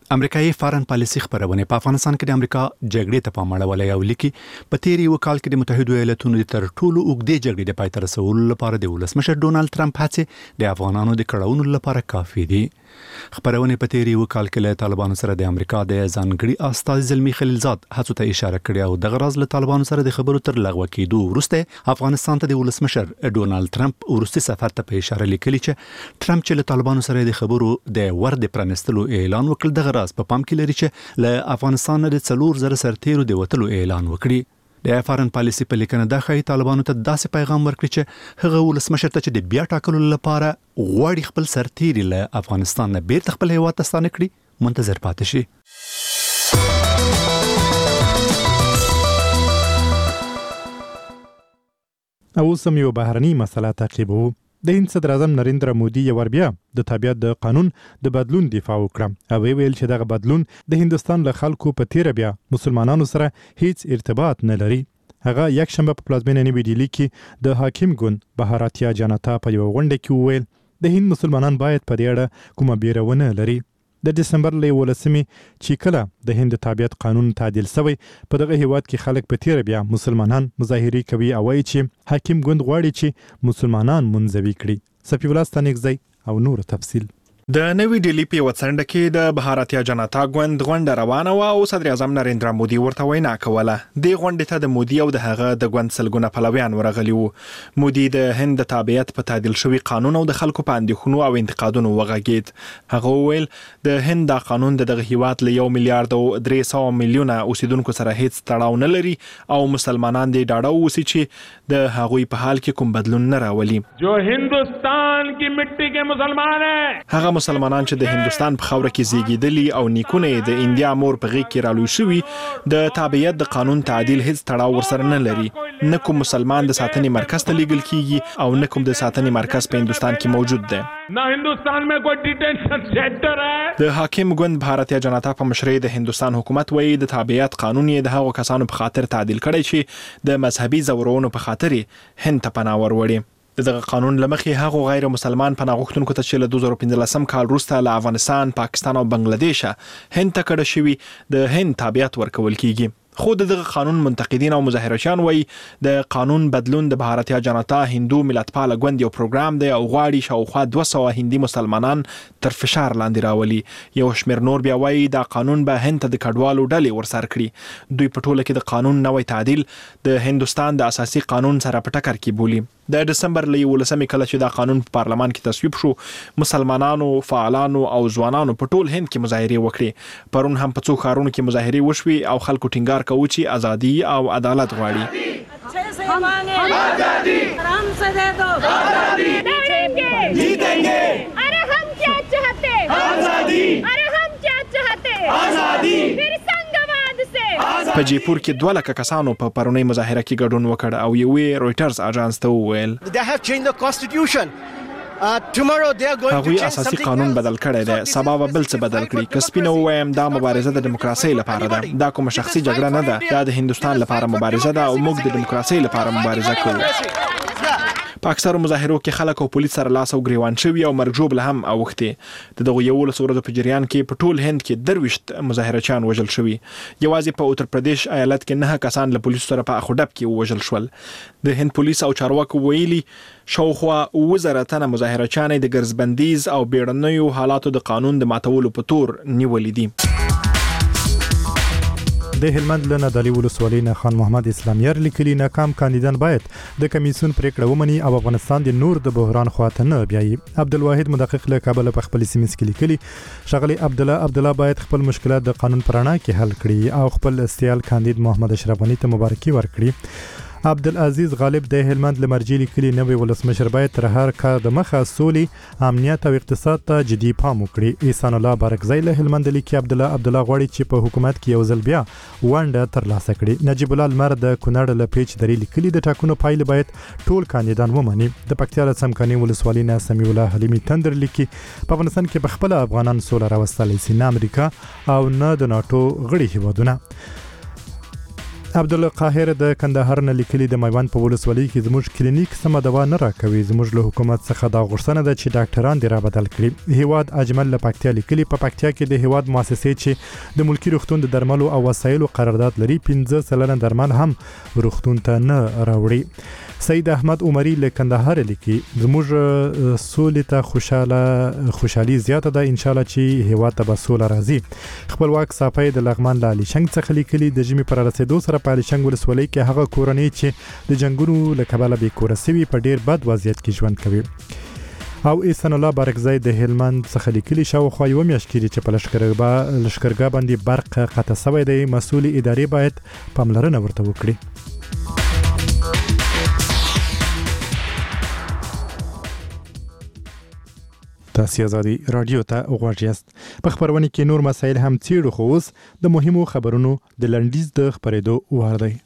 امریکایي فارن پالیسي خبرونه په افغانستان کې د امریکا جګړې ته پام اړولې او لیکي په تیر یو کال کې د متحده ایالاتونو د تر ټولو اوږدې جګړې د پای ته رسولو لپاره د ولسمشر ډونالد ټرمپ هڅې د افغانانو د کړاوونو لپاره کافي دي. خبرونه په تیر یو کال کې له طالبانو سره د امریکا د ځانګړي استازي زلمی خلیلزاد هڅو ته اشاره کړې او د غرض له طالبانو سره د خبرو تر لغوه کېدو وروسته افغانستان ته د ولسمشر ډونالد ټرمپ ورستي سفر ته په اشاره لیکلي چې ټرمپ چې له طالبانو سره د خبرو د ورد پرانستلو اعلان وکړ د غرض په پام کې لري چې له افغانستان د 4000 سرتیرو د وټلو اعلان وکړي. د فارن پالیسي په لیکنه د خای طالبانو ته داسې پیغام ورکړي چې هغه ولسمشر ته چې د بیا ټاکلو لپاره غواړي خپل سرتیري له افغانستان نه بیرته خپل هیواد ته ستانه کړي منتظر پاتې شي. او سم یو بهرني مسله تعقیبو. د هند صدر اعظم نریندرا مودي یو ور بیا د تابعیت د قانون د بدلون دفاع وکړه او ویل چې دغه بدلون د هندستان له خلکو په تیر بیا مسلمانانو سره هیڅ ارتباط نه لري. هغه یک شنبه په پلازمینه نیوی ډیلی کې د حاکم ګوند بهاراتیا جنتا په یو غونډه کې وویل د هند مسلمانان باید په دې اړه کومه بیرونه لري. د دسمبر له 18 چې کله د هند تابعیت قانون تعدیل شوی په دغه هیواد کې خلک په تیر بیا مسلمانان مظاهره کوي او وایي چې حاکم ګوند غواړي چې مسلمانان منزوي کړي. صفی الله ستانګزی او نور تفصیل. د نوی ډیلی په وڅنډه کې د بهاراتیا جنتا ګوند غونډه روانه و او صدر اعظم نریندرا مودي ورته وینا کوله. د غونډې ته د مودي او د هغه د ګوند سلګونه پلویان ورغلي وو. مودي د هند د تابعیت په تعدیل شوی قانون او د خلکو په اندېښنو او انتقادونو وغږید. هغه ویل د هند د قانون دغه هیواد له 1 میلیارډ او 300 میلیونه اوسیدونکو سره هیڅ تړاو نه لري او مسلمانان د ډاډه اوسي چې د هغوی په حال کې کوم بدلون نه راولي. جو هندوستان کی مټی کې مسلمان هغه مسلمانان چې د هندستان په خاوره کې زیږیدلي او نیکونه د انډیا مور په غېږ کې رالوی شوي د تابعیت د قانون تعدیل هیڅ تړاو ورسره نه لري. نه کوم مسلمان د ساتنې مرکز ته لیږل کیږي او نه کوم د ساتنې مرکز په هندستان کې موجود دی. نه هندستان میں کوئی ډیټینشن سنټر ہے. د حاکم ګوند بھارتیا جنتا په مشرۍ د هندستان حکومت وایي د تابعیت قانون یې د هغو کسانو په خاطر تعدیل کړی چې د مذهبي زورونو په خاطر هند ته پناه وروړي. دغه قانون لمخې هغه غیر مسلمان پناه غوښتونکو ته چې له 2015 کال وروسته له افغانستان، پاکستان او بنگلاديش هند ته کډه شوي د هند تابعیت ورکول کیږي. خو دغه قانون منتقدین او مظاهرچیان وایي د قانون بدلون د بهاراتیا جنتا هندو ملتپال ګوند یو پروګرام دی او غواړي شاوخوا 200 هندي مسلمانان تر فشار لاندې راولي. یو شمېر نور بیا وایي دا قانون به هند ته د کډوالو ډلې ورسر کړي. دوی په ټوله کې د قانون نوی تعدیل د هندستان د اساسي قانون سره په ټکر کې بولي. د دسمبر له 18 کله چې دا قانون په پارلمان کې تصویب شو، مسلمانانو، فعالانو او ځوانانو په ټول هند کې مظاهره وکړي. پرون هم په څو ښارونو کې مظاهره وشوي او خلکو ټینګار کوي چې ازادي او عدالت غواړي. आराम से दे दो आजादी जीतेंगे अरे हम क्या चाहते आजादी अरे हम क्या चाहते आजादी फिर संगवाद से. په جیپور کې 2 لک کسانو په پرونی مظاهره کې ګډون وکړ او یو رويټرز اژانس ته وویل they have changed the constitution. Tomorrow they are going to هغوی change اساسي something قانون else. بدل کړی دی. سبا به بل څه بدل کړي. که سپینه ووایم دا مبارزه د دیموکراسۍ لپاره ده. دا کومه شخصي جګړه نه ده. دا د هندستان لپاره مبارزه ده او موږ د دیموکراسۍ لپاره مبارزه کوو. په اکثرو مظاهرو کې خلک او پولیس سره لاس او ګریوان شوي او مرګ ژوبله هم اوښتې. د دغو 11 ورځو په جریان کې په ټول هند کې 23 مظاهرچیان وژل شوي. یوازې په اتر پردیش ایالت کې 9 کسان له پولیسو سره په اخوډب کې وژل شول. د هند پولیس او چارواکو ویلي شاوخوا 1000 تنه مظاهرچیان د ګرځبندیز او بیړنیو حالاتو د قانون د ماتولو په تور نیولې دي. د هلمند له نادعلي ولسوالۍ نه خان محمد اسلامیار لیکلي ناکام کاندیدان باید د کمیسیون پریکړه ومني او افغانستان د نور د بحران خواته نه بیایي. عبدالواحد مدقق له کابل په خپل سیمه کې لیکلي شغلي عبدالله باید خپل مشکلات د قانون پر رڼا کې حل کړي او خپل استیال کاندید محمد اشرف غنی ته مبارکي ورکړي. عبدالعزیز غالب د هلمند لمرجی لیکلي نوې ولسمشر باید تر هر کار د مخه سولي، امنیت او اقتصاد ته جدي پام وکړي. احسان الله بارکزی له هلمند لیکي عبدالله غواړي چې په حکومت کې یو ځل بیا ونډه ترلاسه کړي. نجیب الله لمر د کونړ له پیچ درې لیکلي د ټاکنو پایلې باید ټول کاندیدان ومني. د پکتیا له څمکني ولسوالۍ نه سمیع الله حلیمي تندر لیکي په افغانستان کې په خپل افغانان سوله راوستلی سي، نه امریکا او نه د ناتو غړي هیوادونه. عبدالله قاهر د کندهار نه لیکلي د میوند په ولسوالۍ کې زموږ کلینیک سمه دوا نه راکوي. زموږ له حکومت څخه دا غوښتنه ده چې ډاکټران دې را بدل کړي. هیواد اجمل له پکتیا لیکلي په پکتیا کې د هیواد مؤسسې چې د ملکی روغتون د درملو او وسایلو قرارداد لري 15% درمل هم روغتون ته نه راوړي. سید احمد عمری له کندهار لیکي زموږ سولې ته خوشحالي زیاته ده ان شاء الله چې هیواد ته به سوله راځي. خپلواک صافی د لغمان له علي شنګ څخه لیکلي د جمی پر رسیدو سره په علي شنګ ولسوالۍ کې هغه کورنۍ چې د جنگونو له کبله بې کوره سوي په ډیر بد وضعیت کې ژوند کوي. او احسان الله بارکزی د هلمند څخه لیکلي شاوخوا یوه میاشت کېږي چې په لښکرګاه باندې برق قطع شوی دی. مسؤل ادارې باید پاملرنه ورته وکړي. تاسو آزادي رادیو ته غوږ یاست. په خبرونه کې نور مسایل هم څیړو خو اوس د مهمو خبرونو د لنډیز د خبرېدو وار دی.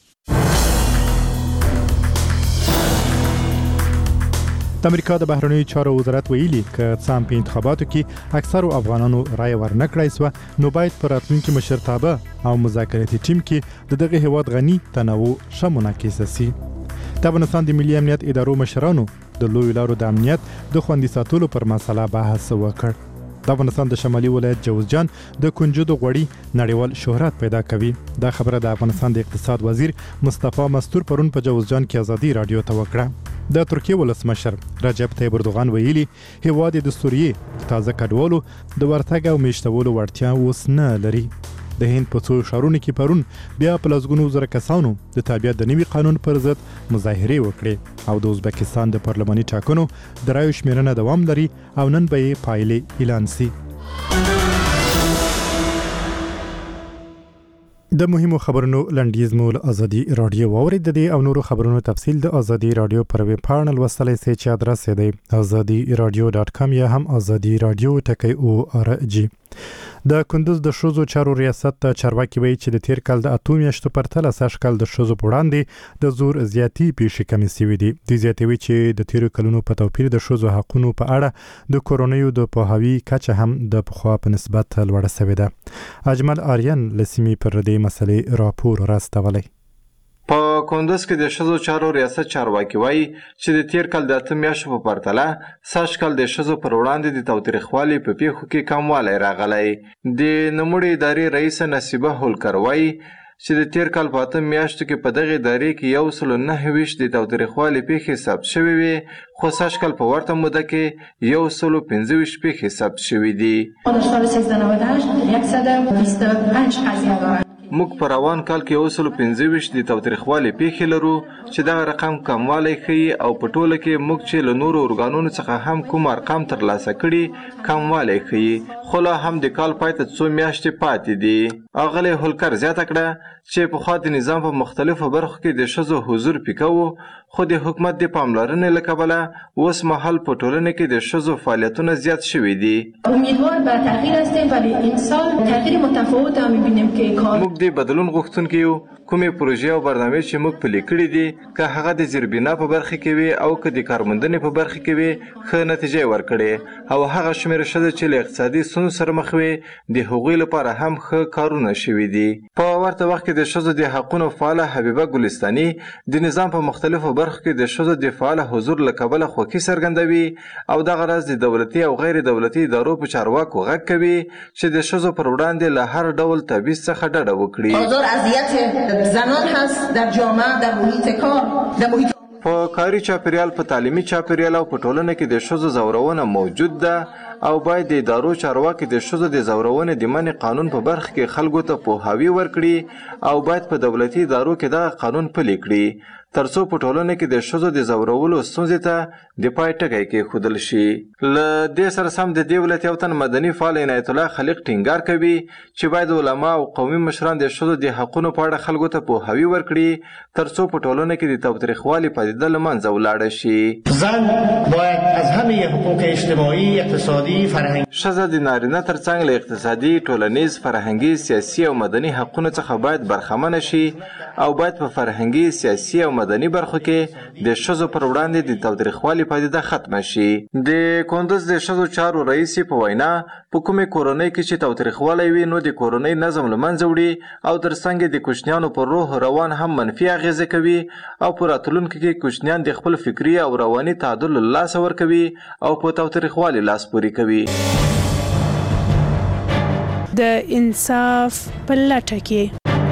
د امریکا د بهرنیو چارو وزارت ویلي که څام په انتخاباتو کې اکثرو افغانانو رای ورنکړای سو نو باید پر راتلونکي مشرتابه او مذاکراتي ټیم کې د دغه هیواد غني تنوع شمناکیسه سي. د افغانستان د ملي امنیت ادارو مشرانو د لوی لارو د امنیت د خوندي ساتلو پر مسله بحث وکړ. د افغانستان د شمالي ولایت جوزجان د کنجدو غوړي نړیوال شهرت پیدا کوي. دا خبره د افغانستان د اقتصاد وزیر مصطفی مستور پرون په جوزجان کې آزادي رادیو ته وکړه. د ترکیه ولسمشر رجب طیب اردوغان ویلي هیواد د سوریې تازه کډوالو د ورتګ او میشتولو وړتیا اوس نه لري. د هند په څو ښارونو کې پرون بیا په لسګونو زره کسانو د تابعیت د نوي قانون پر ضد مظاهرې وکړې. او د ازبکستان د پارلماني ټاکنو د رایو شمیرنه دوام لري او نن به یې پایلې اعلان سي. د مهمو خبرونو لنډیز مو له آزادي رادیو واورید. د دې او نورو خبرونو تفصیل د آزادي رادیو پر ویب پاڼه لوستلی سئ چې ادرس یې دی azadiradio.com یا هم azadi radio .org. د کندوز د ښځو چارو ریاست چارواکي وایي چې د تیر کال د 8 میاشتو پرتله سږ کال د ښځو په وړاندې د زور زیاتي پیښې کمې سوي دي. دوی زیاتوي چې د تیرو کلونو په توپیر د ښځو حقونو په اړه د کورنیو د پوهاوي کچه هم د پخوا په نسبت لوړه سوې ده. اجمل آریان له سیمې پر دې مسلې راپور راستولی. په کندوز کې د ښځو چارو ریاست چارواکي وایي چې د تیر کال د 8 میاشتو په پرتله سږ کال د ښځو پر وړاندې د تاوتریخوالي په پیښو کې کموالی راغلی. د نوموړې ادارې رئیس نصیبه هولکر وایي چې د تیر کال په 8 میاشتو کې په دغه ادارې کې 129 د تاوتریخوالي پیښې ثبت شوې وي، خو سږ کال په ورته موده کې 125 پیښې ثبت شوې دي. موږ په روان کال کې 125 د تاوتریخوالي پیښې لرو چې دغه رقم کموالی ښیي او په ټوله کې موږ چې له نورو ارګانونو څخه هم کوم ارقام ترلاسه کړي کموالی ښیي، خو لا هم د کال پای ته څو میاشتې پاتې دي. اغلی هولکر زیاته کړه چې پخوا د نظام په مختلفو برخو کې د ښځو حضور پیکه و، خو د حکومت د پاملرنې له کبله اوس مهال په ټولنه کې د ښځو فعالیتونه زیات شوي دي. امیدوار به تغییر هستیم ولی امسال تغییر متفاوت هم می‌بینیم که موږ د بدلون غوښتونکي یو. کومې پروژې او برنامې چې موږ پلي کړي دي که هغه د زیربنا په برخه کې وي او که د کارموندنې په برخه کې وي ښه نتیجه ورکړي، او هغه شمېر ښځې چې له اقتصادي ستونزو سره مخ وي د هغوی لپاره هم ښه کارونه شوي دي. په ورته وخت کې د ښځو د حقونو فعاله حبیبه ګلستاني د نظام په مختلفو برخو کې د ښځو د فعاله حضور له کبله خوښي څرګندوي او دغه راز د دولتي او غیر دولتي ادارو په چارواکو غږ کوي چې د ښځو پر وړاندې له هر ډول تبعیض څخه ډډه وکړي. زنان هست در جامعه، در محیط کار، در محیط په کاري چاپیریال، په تعلیمي چاپیریال او په ټولنه کې د ښځو ځورونه موجود ده او باید د ادارو چارواکي د ښځو د ځورونې د منع قانون په برخه کې خلکو ته پوهاوی ورکړي او باید په دولتي ادارو کې دغه قانون پلي کړي ترڅو په ټولنه کې د ښځو د ځورولو ستونزې ته د پای ټکی کېښودل شي. له دې سره سم د دې ولایت یو تن مدني فعال عنایت الله خلیق ټینګار کوي چې باید علما او قومي مشران د ښځو د حقونو په اړه خلکو ته پوهاوی ورکړي ترڅو په ټولنه کې د تاوتریخوالي پدیده له منځه ولاړه شي. زن باید از همه حقوق اجتماعی، اقتصادی ښځه د نارینه ترڅنګ له اقتصادي، ټولنیز، فرهنګي، سیاسي او مدني حقونو څخه باید برخمنه شي او باید په فرهنګي، سیاسي او مدني برخو کې د ښځو پر وړاندې د تاوتریخوالي پدیده ختمه شي. د کندوز د ښځو چارو رئیس په وینا په کومې کورنۍ کې چې تاوتریخوالی وي نو د کورنۍ نظم له منځه وړي او ترڅنګ د کوچنیانو پر روح روان هم منفي اغیزه کوي او په راتلونکي کې کوچنیان د خپل فکري او رواني تعادل له لاسه ورکوي او په تاوتریخوالي لاس پورې کوي. د انصاف په لټه کې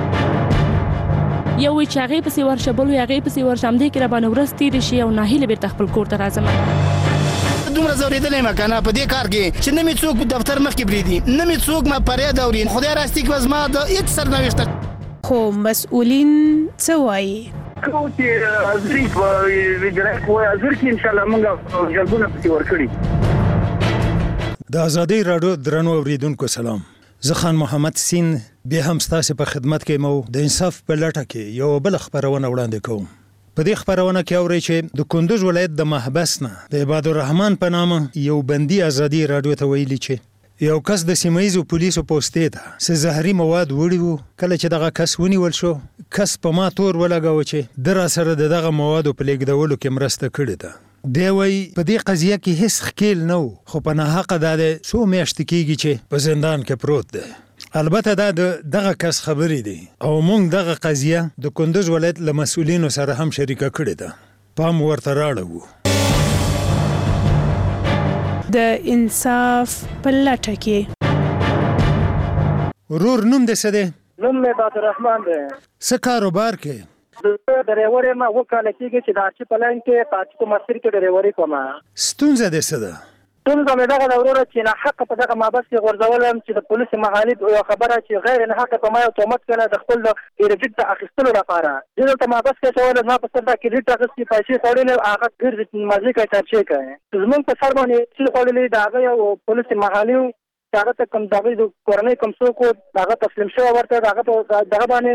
یو وی چې هغې پسې ورشه بل وی هغې پسې ورشه همدې کې راباندې ورځ تېرې شي او ناهیله بېرته خپل کور ته راځم. دومره ځورېدلی یم که نه په دې کار کې چې نه مې څوک دفتر مخکې پرېږدي نه مې څوک ما فریاد اوري. خدای راستي کې به زما د هېڅ سرنوشته خو مسؤلین څه وایي؟ کوم چې حاضري په وزارت وایي حاضر کې انشاءالله موږ جلبونه پسې ورکړي. د ازادۍ راډیو درنو اورېدونکو سلام. زه خان محمد سین بیا هم ستاسې په خدمت کې مو د انصاف په لټه کې یو بل خبرونه وړاندې کوم. په دې خبرونه کې اورئ چې د کندوز ولایت د محبس نه د عبادالرحمن په نامه یو بندي ازادي راډیو ته ویلي چې یو کس د سیمهیزو پولیسو پوستې ته څه زهري مواد وړي وو. کله چې دغه کس ونیول شو کس په ما تور ولګاوه چې ده راسره د دغه موادو په لیږدولو کې مرسته کړې ده. دی وایي په دې قضیه کې هیڅ ښکیل نه و خو په ناحقه دا د څو میاشتې کېږي چې په زندان کې پروت دی. البته دا دغه کس خبرې دي او موږ دغه قضیه د کندوز ولایت له مسؤلینو سره هم شریکه کړې ده. پام ورته راړو. د انصاف په لټه کې ورور نوم دې څه دی؟ نوم مې عبدالرحمن دی. څه کاروبار کې؟ ډریور یم. 7 کاله کېږي چې د آرچي په لاین کې په آرچي په مسیر کې ډریوري کوم. ستونزه دې څه ده؟ ستونزه مې دغه ده وروره چې ناحقه په دغه محبس کې غورځولم چې د پولیسو مغالب یو خبره چې غیر ناحقه په ما یو تهمت کړی د خپل د کریډټ د اخیستلو لپاره. زه دلته محبس کې اچولی زما په سر دا کریډټ اخیستي پیسې خوړلې هغه ګرځي مازې کوي چارچې کوي. زموږ په سر باندې چې خوړلې د هغه یو پولیسو مغالب چې هغه ته کوم دغه د کورنۍ کوم څوک هغه تسلیم شوی ورته هغه دغه باندې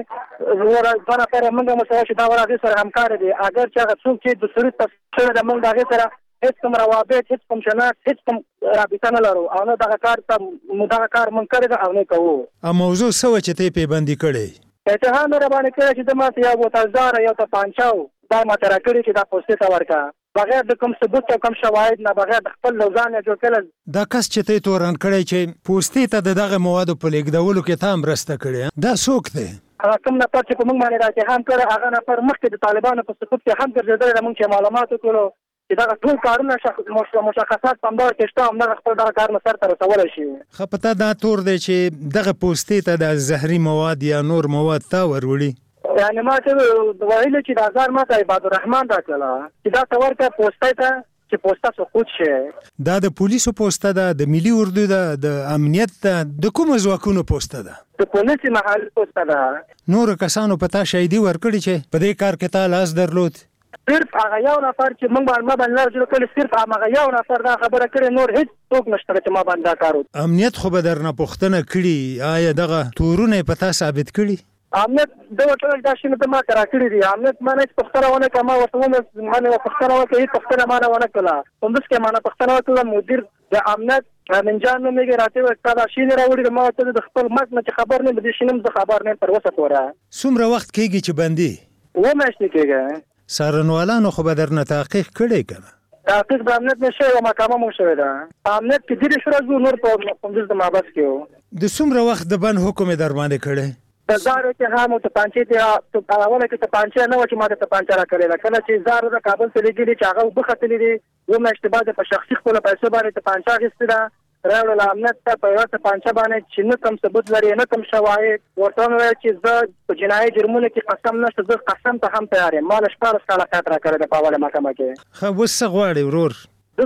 دوه نفره موږ مسله چې دا ور هغې سره همکار دي. اگر چې هغه څوک چې د سرود تسلیم ده موږ د هغې سره هیڅ کوم روابط هیڅ کوم شناخت هیڅ کوم رابطه نه لرو او نه دغه کار موږ کړی ده او نه کوو. موضوع څه وه چې ته یې پیبندي کړی؟ اتهام مې راباندې کړی چې ده ماته یو بوتلدار یو تپانچه دا ماته راکړي چې دا پوستې ته ورکړه بغیر د کوم ثبوت او کوم شواهد نه بغیر د خپل ځان نه جوړ کړل. دا کس چې ته یې تورن کړی چې پوستې ته د دغه موادو په لیږدولو کې تا مرسته کړې دا څوک دی؟ هغه کوم نفر چې په موږ باندې دا اتهام کړی هغه نفر مخکې د طالبانو په سقوط کې هم ګرځېدلی ده. موږ چې معلومات وکړو چې دغه ټول کارونه مشخصات په همدغه کې شته همدغه خپل دغه کارونه سرته رسولی شي. ښه په تا دا تور دی چې دغه پوستې ته د زهري مواد یا نور مواد تا ورولي؟ یعنې ما ته ویلي چې دا ځار ما ته عبادالرحمن راکړله چې دا ته ورکړه پوسته ته چې پوسته سقوط شي. دا د پولیسو پوسته ده د ملي اردو ده د امنیت ده د کومو ځواکونو پوسته ده؟ د پولیسو محلي پوسته ده. نورو کسانو په تا شهیدي ورکړي چې په دې کار کې تا لاس درلود؟ صرف هغه یو نفر چې موږ باندې لار جوړ کړی صرف هغه یو نفر دا خبره کړې نور هیڅ څوک نشته چې ما باندې دا کار وکړي. امنیت خو به درنه پوښتنه کړي آیا دغه تورونه یې په تا ثابت کړي؟ امنیت دغه ټول دا شی نه ما کرا کړی دي. امنیت ما نه پوښتنه ونه کړه ما ورته ومه پوښتنه وکړه هیڅ پوښتنه ما نه ونه کړله. همداسې کې ما نه پوښتنه وکړه مدیر د امنیت امین جان نومېږي راته وویل تا دا شی نه راوړي ما ورته د خپل مرګ نه چې خبر نه یم د دې شي نه زه خبر نه یم تر اوسه پورې. څومره وخت کېږي چې بندي؟ 2 میاشتې کېږي. څارنوالانو خو به درنه تحقیق کړی که نه؟ تحقیق د امنیت نه شوی او محکمه مو شوې ده. امنیت کې 30 ورځې نور په کندوز د محبس کې و. د څومره وخت د بند حکم یې در باندې کړی؟ د زار اتهام او تپانچې ته اوله کې تپانچه نه وه چې ما ته تپانچه راکړې ده. کله چې زار د کابل ته لېږلي چې هغه اوبه ختلي دي 2 میاشتې بعد په شخصي خپلو پیسو باندې تپانچه اخیستې ده راوړله امنیت ته په یوه تپانچه باندې چې نه کوم ثبوت لري نه کوم شواهد. ورته مې ویل چې زه په جنایي جرمونو کې قسم نشته زه قسم ته هم تیار یم. ما له 14 کاله قید راکړی ده په اوله محکمه کې. ښه اوس څه غواړې ورور؟ زه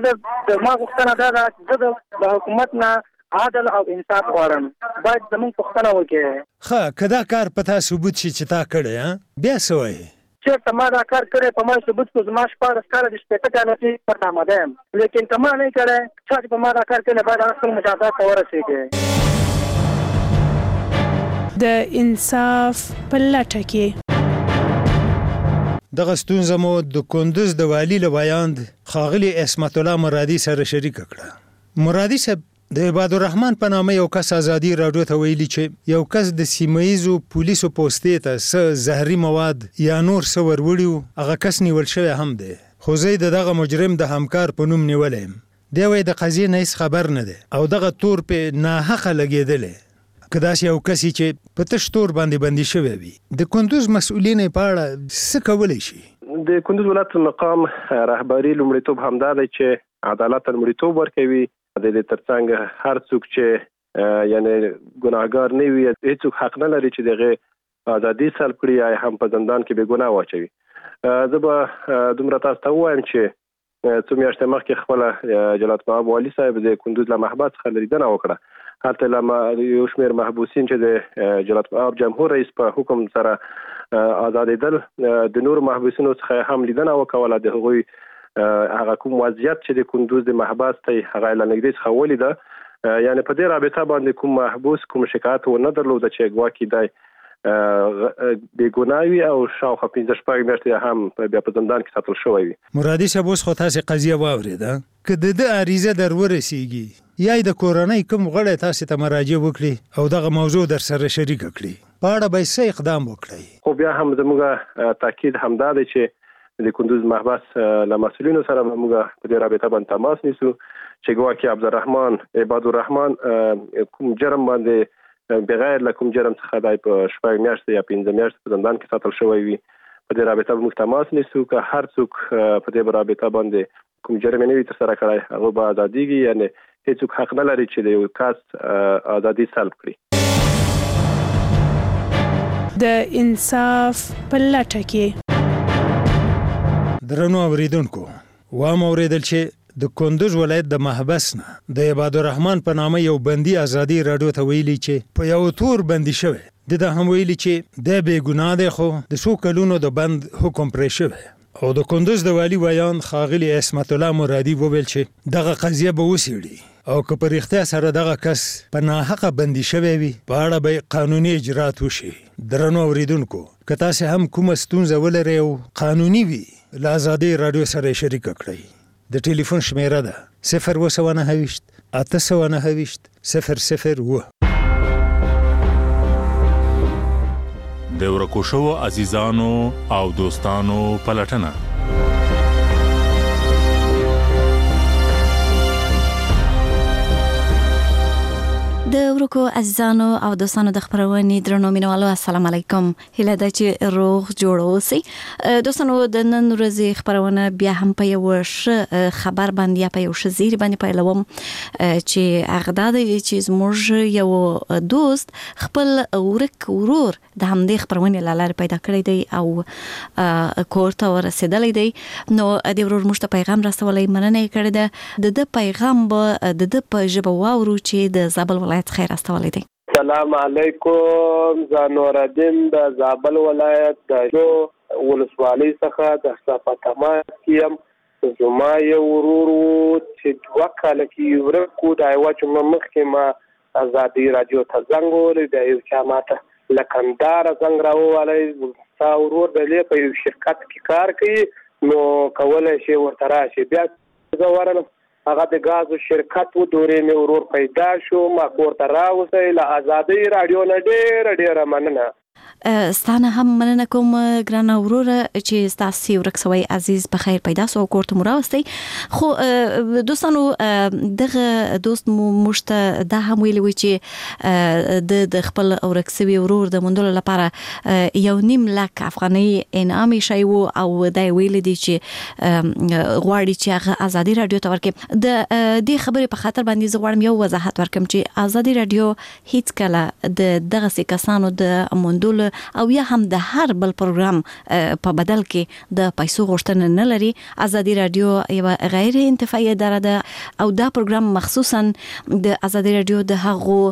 ما غوښتنه دا ده زه د حکومت نه عدل او انصاف غواړم. باید زموږ پوښتنه وکړي. ښه که دا کار په تا ثبوت شي چې تا کړی بیا څه وایې؟ چېرته ما دا کار کړی په ما ثبوت کو زما 14 کاله د 15 کاله کې پر آماده یم. لیکن که ما نه یې کړی چا چې په ما دا کار کړی باید هغه خپل مجازات ته ورسېږي. د انصاف په لټه کې دغه ستونزه مو د کندوز د والي له ویاند ښاغلي عصمت الله مرادي سره شریکه کړه. مرادي صاحب د عباد الرحمن په نامه یو کس ازادي راډیو ته ویلي چې یو کس د سیمایزو پولیسو پوستې ته څه زهري مواد یا نور څه وروړي هغه کس نیول شوی هم دی خو زه د دغه مجرم د همکار په نوم نیولی یم دی وایي د قضیې نه هېڅ خبر نه دی او دغه تور پې ناحقه لګېدلی که داسې یو کس چې په تش تور باندې بندي شوی وي د کندوز مسؤلین په اړه څه کولی شي د کندوز ولایت مقام رهبري لومړیتوب همدا دی چې عدالت ته لومړیتوب ورکوي د دې ترڅنګ هر څوک چې یعنی ګناهګار نه وي هیڅوک حق نه لري چې دغه ازادي سلب کړي یا هم په زندان کې بې ګناه واچوي زه به دومره تاسو ته ووایم چې څو میاشتې مخکې خپله جلات مآب والي صاحب د کندوز له محبس څخه لیدنه وکړه هلته له یو شمېر محبوسین چې د جلات مآب جمهور رئیس په حکم سره آزادېدل د نورو محبوسینو څخه هم لیدنه وکوله د هغوی هغه کوم وضعیت چې د کندوز د محبس ته هغه له نږدې څخه ولیده یعنی په دې رابطه باندې کوم محبوس کوم شکایت ونه درلوده چې ګواکې دی بې ګناه وي او شاوخوا 15 میاشتې هم بیا په زندان کې ساتل شوی وي مرادي صاحب اوس خو تاسې قضیه واورېده که د ده عریضه در ورسیږي یا د کورنۍ کوم غړی تاسې ته مراجعه وکړي او دغه موضوع در سره شریکه کړي په اړه به یې څه اقدام وکړئ خو بیا هم زموږ تاکید همدا دی چې د کندوز محبس له مسؤلینو سره موږ په دې رابطه باندې تماس نیسو چې ګواکې عبدالرحمن عباد الرحمن کوم جرم باندې بغیر له کوم جرم څخه دی په 6 میاشتې یا 15 میاشتې په زندان کې ساتل شوی وي په دې رابطه به موږ تماس نیسو که هر څوک په دې رابطه باندې کوم جرم نه وي ترسره کړی هغه به ازادېږي یعنی هیڅوک حق نه لري چې د یو کس ازادي سلب کړي د انصاف په لټه کې درنو اوریدونکو وام اوریدل چې د کندوز ولایت د محبس نه د عباد الرحمن په نامه یو بندي ازادي راډیو ته ویلي چې په یو تور بندي شوی د هم ویلي چې د بې ګناه دی خو د څو کلونو د بند حکم پرې شوی او د کندوز د والی ویان ښاغلي عصمت الله مرادي وویل چې دغه قضیه به وڅېړي او که په رښتیا سره دغه کس په ناحقه بندي شوی وي په اړه به قانوني اجرات وشي درنو اوریدونکو که تاسې هم کومه ستونزه ولرئ او قانوني وي له ازادي راډیو سره شریکه کړئ د ټلیفون شمیره ده 029 829 002 د ورکو شوو عزیزانو او دوستانو پلټنه د ورکو عزیزانو او دوستانو د خبرونې درنو مینوالو السلام علیکم هیله ده چې روغ جوړ اوسئ دوستانو د نن ورځې خبرونه بیا هم په یو خبر باندې یا په یو زیری باندې پیلوم چې هغه دا دی چې زموږ یو دوست خپل ورک ورور د همدې خبرونې له لارې پیدا کړی دی او کور ته ورسېدلی دی نو د ورور موږ ته پیغام راستولی مننه یې کړې ده د پیغام به د په ژبه واورو چې د زابل ولایت خیر استولی دی السلام علیکم زه نورالدین د زابل ولایت د ولسوالۍ څخه د صفاتما کیم زما یو ورور چې 2 کاله کې ورکو د یو چې مخکې ما ازادي راډیو ته زنګ ووهلی د یو چا ماته له کندهاره زنګ راووهلی ستا ورور دی په یو شرکت کې کار کوي نو کولی شي ورته راشي بیا زه ورغلم هغه د غازو شرکت و دورې مې ورور پیدا شو ما کور ته راوستی له ازادي راډیو نه ډېره مننه ستانه هم مننه کوم ګرانه وروره چې ستاسو ورک سوی عزیز په خیر پیدا سو کور ته مراوستي خو دوستانو دغه دوست مشته دا هم ویلي وي چې د خپل ورک سوی ورور د موندلو لپاره 1.5 لک افغانۍ انعام شوی او دا ویلي دي چې غواړي چې هغه ازادي راډیو ته ورکړي د دې خبرې په خاطر باندې زه غواړم یو وضاحت ورکړم چې ازادي راډیو هیڅ کله د دغه کسانو د موندلو او یا هم د هر بل پروګرام په بدل کې د پیسو غوښتنه نه لري ازادي راډیو یو غیر انتفاعي اداره ده او دا پروګرام مخصوصا د ازادي راډیو د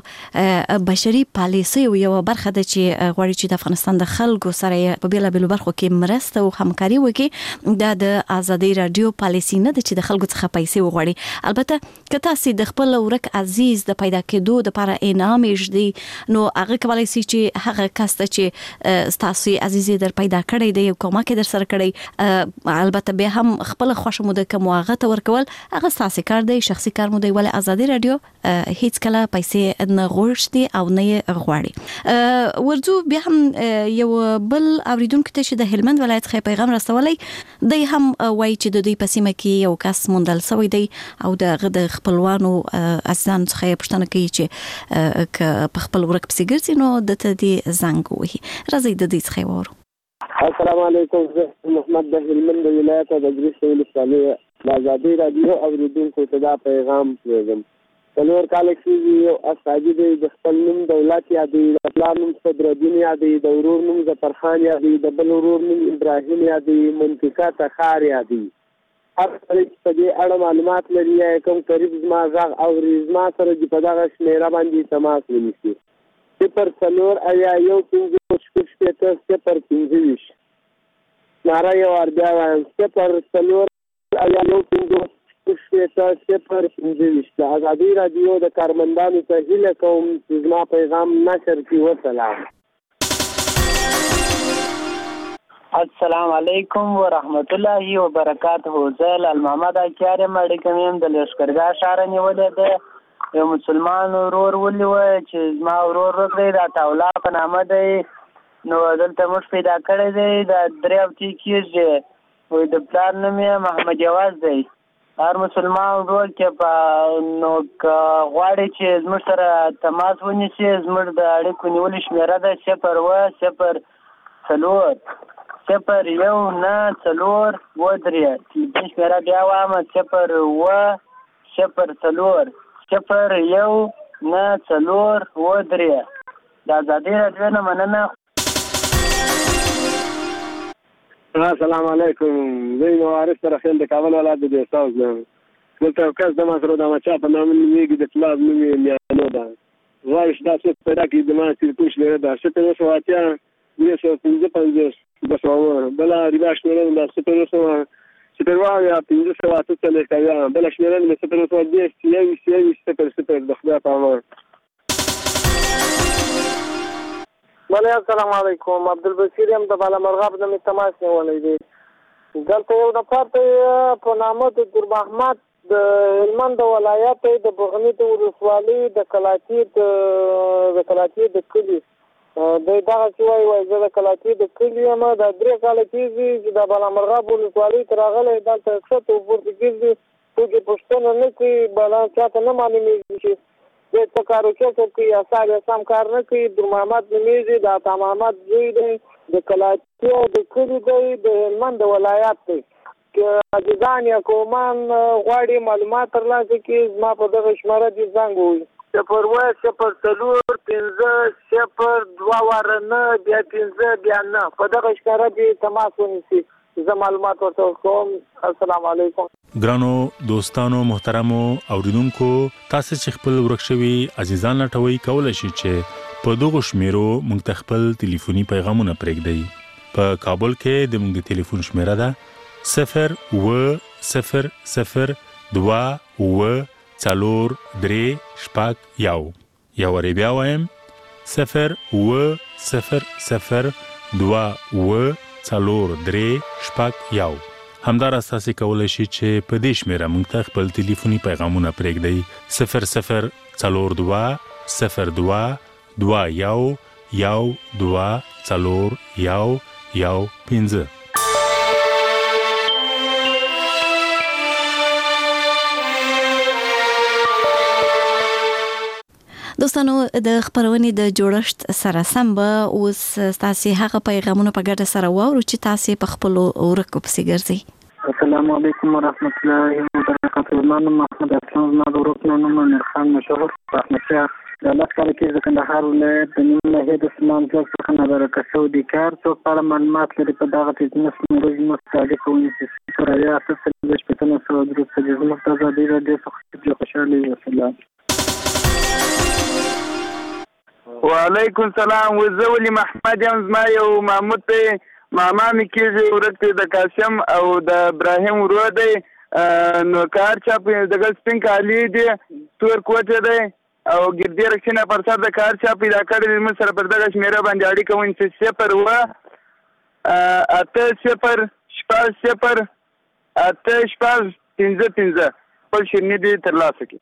هغو بشري پالیسي یو برخه ده چې غواړي چې د افغانستان د خلکو سره په بیلابیلو برخو کې مرسته او همکاري وکړي دا د ازادي راډیو پالیسي نه ده چې د خلکو څخه پیسې وغواړي البته که تاسو د خپل ورک عزیز د پیدا کېدو لپاره انعام یې نو هغه کولای شي چې هغه کس ته چې چې ستاسو عزیزي در پیدا کړی دی یو کومه کې در سره کړی البته به هم خپل خوښ مو د کوم واغه ته ورکول هغه ستاسو کار دی شخصي کار مو دی ولې ازادي رادیو هیڅ کله پیسې نه غوښتي او نه غواړي ورځو بیا هم یو بل اوریدونکو ته چې د هلمند ولایت څخه پیغام رسولای دی هم وایي چې د دوی په سیمه کې یو کس موندل شوی دی او د خپلوانو ازان څخه پوښتنه کوي چې په خپل ورک پسې ګرځي نو د دې زنګ وهي راځي د دې څخه وورو السلام علیکم زه محمد د هلمند ولایت د ګریس ولسوالۍ د ازادي رادیو اوریدونکو ته دا پیغام پرېږدم څلور کاله کېږي یو استاذي دی د خپل نوم دولت یادوي د پلار نوم صدرالدین یادوي د ورور نوم ظفرخان یادوي د بل ورور نوم ابراهیم یادوي منطقه تخار یادوي هر سړی چې په دې اړه معلومات لري یا کوم قریب زما غږ اوري زما سره دې په دغه شمېره باندې تماس ونیسي 0 ناره یو ور بیا وایم 0 د ازادي رادیو د کارمندانو ته هیله کوم چې زما پیغام نشر کړي. وسلام. السلام علیکم ورحمت الله وبرکاته. زه لال محمد اکیار مړی کوم د لشکرګاه شهر نیولې ده یو مسلمان ورور ولې و چې زما ورور دی دا تاولا په نامه دی نو دلته موږ پیدا کړی دی دا درې هفتې کېږي وایي د پلار نوم یې محمد یواز دی. هر مسلمان ورور کې په نو غواړي چې زموږ سره تماس ونیسي زموږ د اړیکو نیولې شمېره ده 0 شمېره بیا وایم 0 د ازادي رادیو نه مننه. السلام علیکم. زه یو وارث رخیل د کابل ولایت د استاذ یم. دلته یو کس د ماسره د مچا په نامه نومیږي د پلار نوم یې میانو ده. غواړي چې تاسو پیدا کړئ د ما سیرکوش لري ده 0 بله ریبا شمېره ده 0 بله شمېره ده 0 د خدای په امان. بله السلام علیکم. عبدالبصیر یم د بالامرغاب نه مې تماس نیولی دی. دلته یو نفر ته په نامه د در محمد د هلمند ولایت د بغني د ولسوالۍ د کلاچي د کلي دی دغه چې وایي زه د کلاچي د کلي یم دا 3 کاله کېږي چې د بالامرغاب ولسوالۍ ته راغلی دلته ښکته وپورته ګرځي څوک یې پوښتنه نه کوي بلا چاته نه معلومېږي چې دی څه کار کوي یا سم کار نه کوي. در محمد نومېږي د عطا محمد زوی دی د کلاچي د کلي دی د هلمند ولایت دی. که عزیزان یا قومان غواړي معلومات ترلاسه کړي زما په دغه شمېره دې زنګ ووهي 0 بیا 5 بیا 9 په دغه شمېره دې تماس ونیسي زه معلومات ورته کوم. السلام علیکم. ګرانو دوستانو محترمو اوریدونکو تاسو چې خپل ورک شوي عزیزان لټوي کولای شئ چې په دغه شمیرو موږ ته خپل ټلیفوني پیغامونه پرېږدئ. په کابل کې د موږ د ټلیفون شمیره ده 0 یو ور بیا وایم 0 همدار اساسي کولای شي چې په دې شمیره موږ ته خپل ټلیفوني پیغامونه پرېږدئ 00222 دوستانو د خبرونې د جوړښت سره سم به اوس تاسو هغه پیغامونه په ګډه سره واورو چې تاسو په خپل ورکو پسې ګرځئ. السلام علیکم ورحمت الله وبرکاته. زما محمد اسلام زما د ورکو نوم خان مشهور احمدشاه د لاس کال کې د کندهار ولایت د نیمه ناحیه د سیمان ځل څخه نظر کسو د کار څو په معلومات لري په دغه بزنس مروج مستعد کوونی چې سره اساس د شپږ سو درس د مختزه د دې څخه خوشاله وسلام. وعلیکم السلام. وزولی محمد یم زما یو محمود ته ماما مې کېږي ورته د قاسم او د ابراهیم ورور دی نو کار چا په دغه سپین کالی دی تور کوټه دی او ګردي رکشنه پر سر د کار چا پیدا کړی موږ سره پر دغه شمیره باندې اړیکه ونیسئ 0 خپل شیریني دې ترلاسه کړي.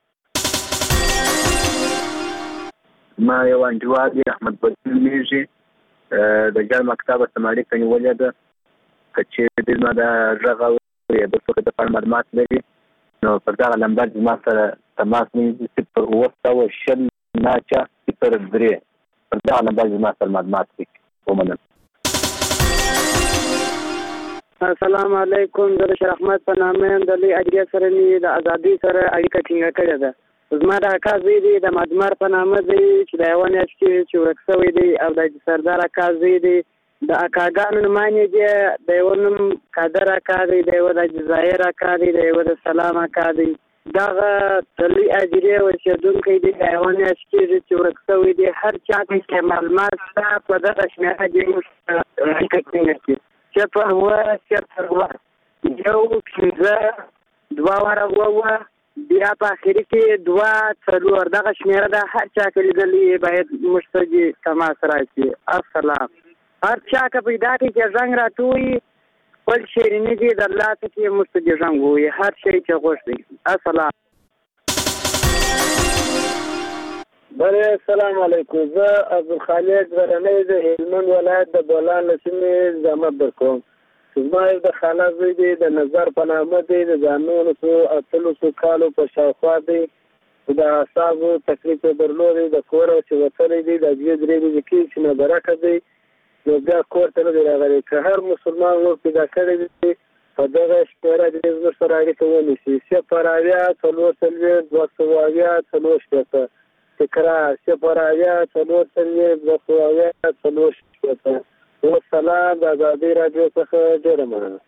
ما یو انډیوال دی احمد بدر نومیږي د جال مکتبه سره اړیکه نیولې ده که چېرې زما د غږ اوري د څوک دپاره معلومات لري نو پر دغه نمبر زما سره تماس ونیسي 07903 پر دغه نمبر زما سره معلومات وکړي. ومنم. السلام علیکم. زه بشیر احمد په نامه یم. د لوی اجرې سره مې د ازادۍ سره اړیکه ټینګه کړې ده. زما د اکا زوی دی د مدمر په نامه دی چې د یوه میاشت کې چې ورک شوی دی او د سردار اکا زوی دی د اکاګانو نومانې دي د یوه نوم قادر اکا دی د یوه د ظاهر اکا دی د یوه د سلام اکا دی. دغه د لوی اجرې اوسېدونکی دی د یوه میاشت کېږي چې ورک شوی دی. هر چا کې معلومات شته په دغه شمېره کې موږ اړیکه ټینګه کړي. 0 یو 15 دوه واره ووه بیا په اخري کې 2 دغه شمېره ده. هر چا که لیدلي باید موږ ته تماس راکړي. السلام. هر چا که پیدا کړي چې زنګ راته ووایي خپل شیریني دې درلاسه کړي موږ ته دې زنګ ووایي هر شی چې غوښتي. السلام. بله السلام علیکم. زه عبدالخالق غرنی د هلمند ولایت د بولان له سیمې زحمت درکوم. زما یو د خاله زوی دی د نظر په نامه دی د 19 کالو په شاوخوا دی د اعصابو تکلیف یې درلودی د کوره چې وتلی دی د 2-3 ورځې کې چې نابرکه دی نو بیا کور ته نه دی راغلی. که هر مسلمان ور پیدا کړی دی په دغه شمېره دې زموږ سره اړیکه ونیسي 0 تکرار 0 والسلام. د ازادۍ راډیو څخه ډېره مننه.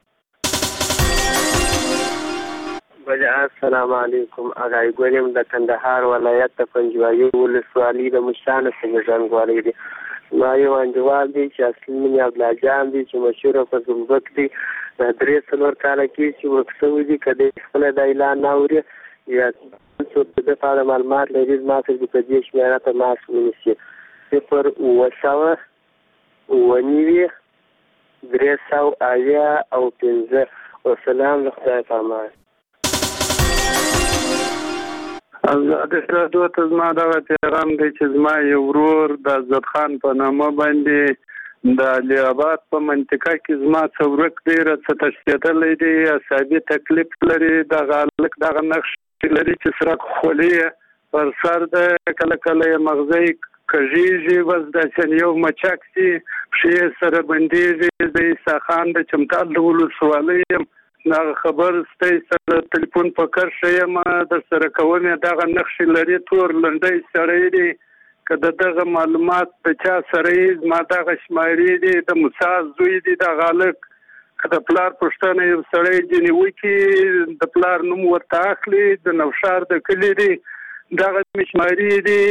السلام علیکم. اغای ګورم د کندهار ولایت د پنجوایي ولسوالۍ د مشانو څخه ژوندوالی دی. ما یو انډیوال دی چې اصلي نوم یې عبدالله جان دی چې مشهوره په زمبک دی. 3-4 کاله کې چې ورک شوی دی که دی خپله د اعلان نه اوري یا څوک د ده په اړه معلومات لري زما سره دې په دې شمېره تماس ونیسي 0-315. والسلام د خدای په امان. ازادۍ راډیو ته زما دغه پیغام دی چې زما یو ورور د عزت خان په نامه باندې د علي آباد په منطقه کې زما څه ورک ډېره څه تشدیدلی دی اعصابي تکلیف لري. دغه هلک دغه نقش لري چې سرک خولي پر سر د کله کله یې مغزی کږېږي بس داسې یو مچک سي پښې سره بندېږي. د عیسی خان د چمتال د ولسوالۍ یم. دغه خبر ستی سره تلیفون په کرښه یم در سره کوم یې دغه نقشې لري تور لنډی سړی دی که د دغه معلومات د چا سره یې زما دغه شمارې دي د موسی زوی دی دغه هلک که د پلار پوښتنه یو سړی ځینې وکړي د پلار نوم ورته اخلي د نوشار د کلي دی دغه مې شمارې دي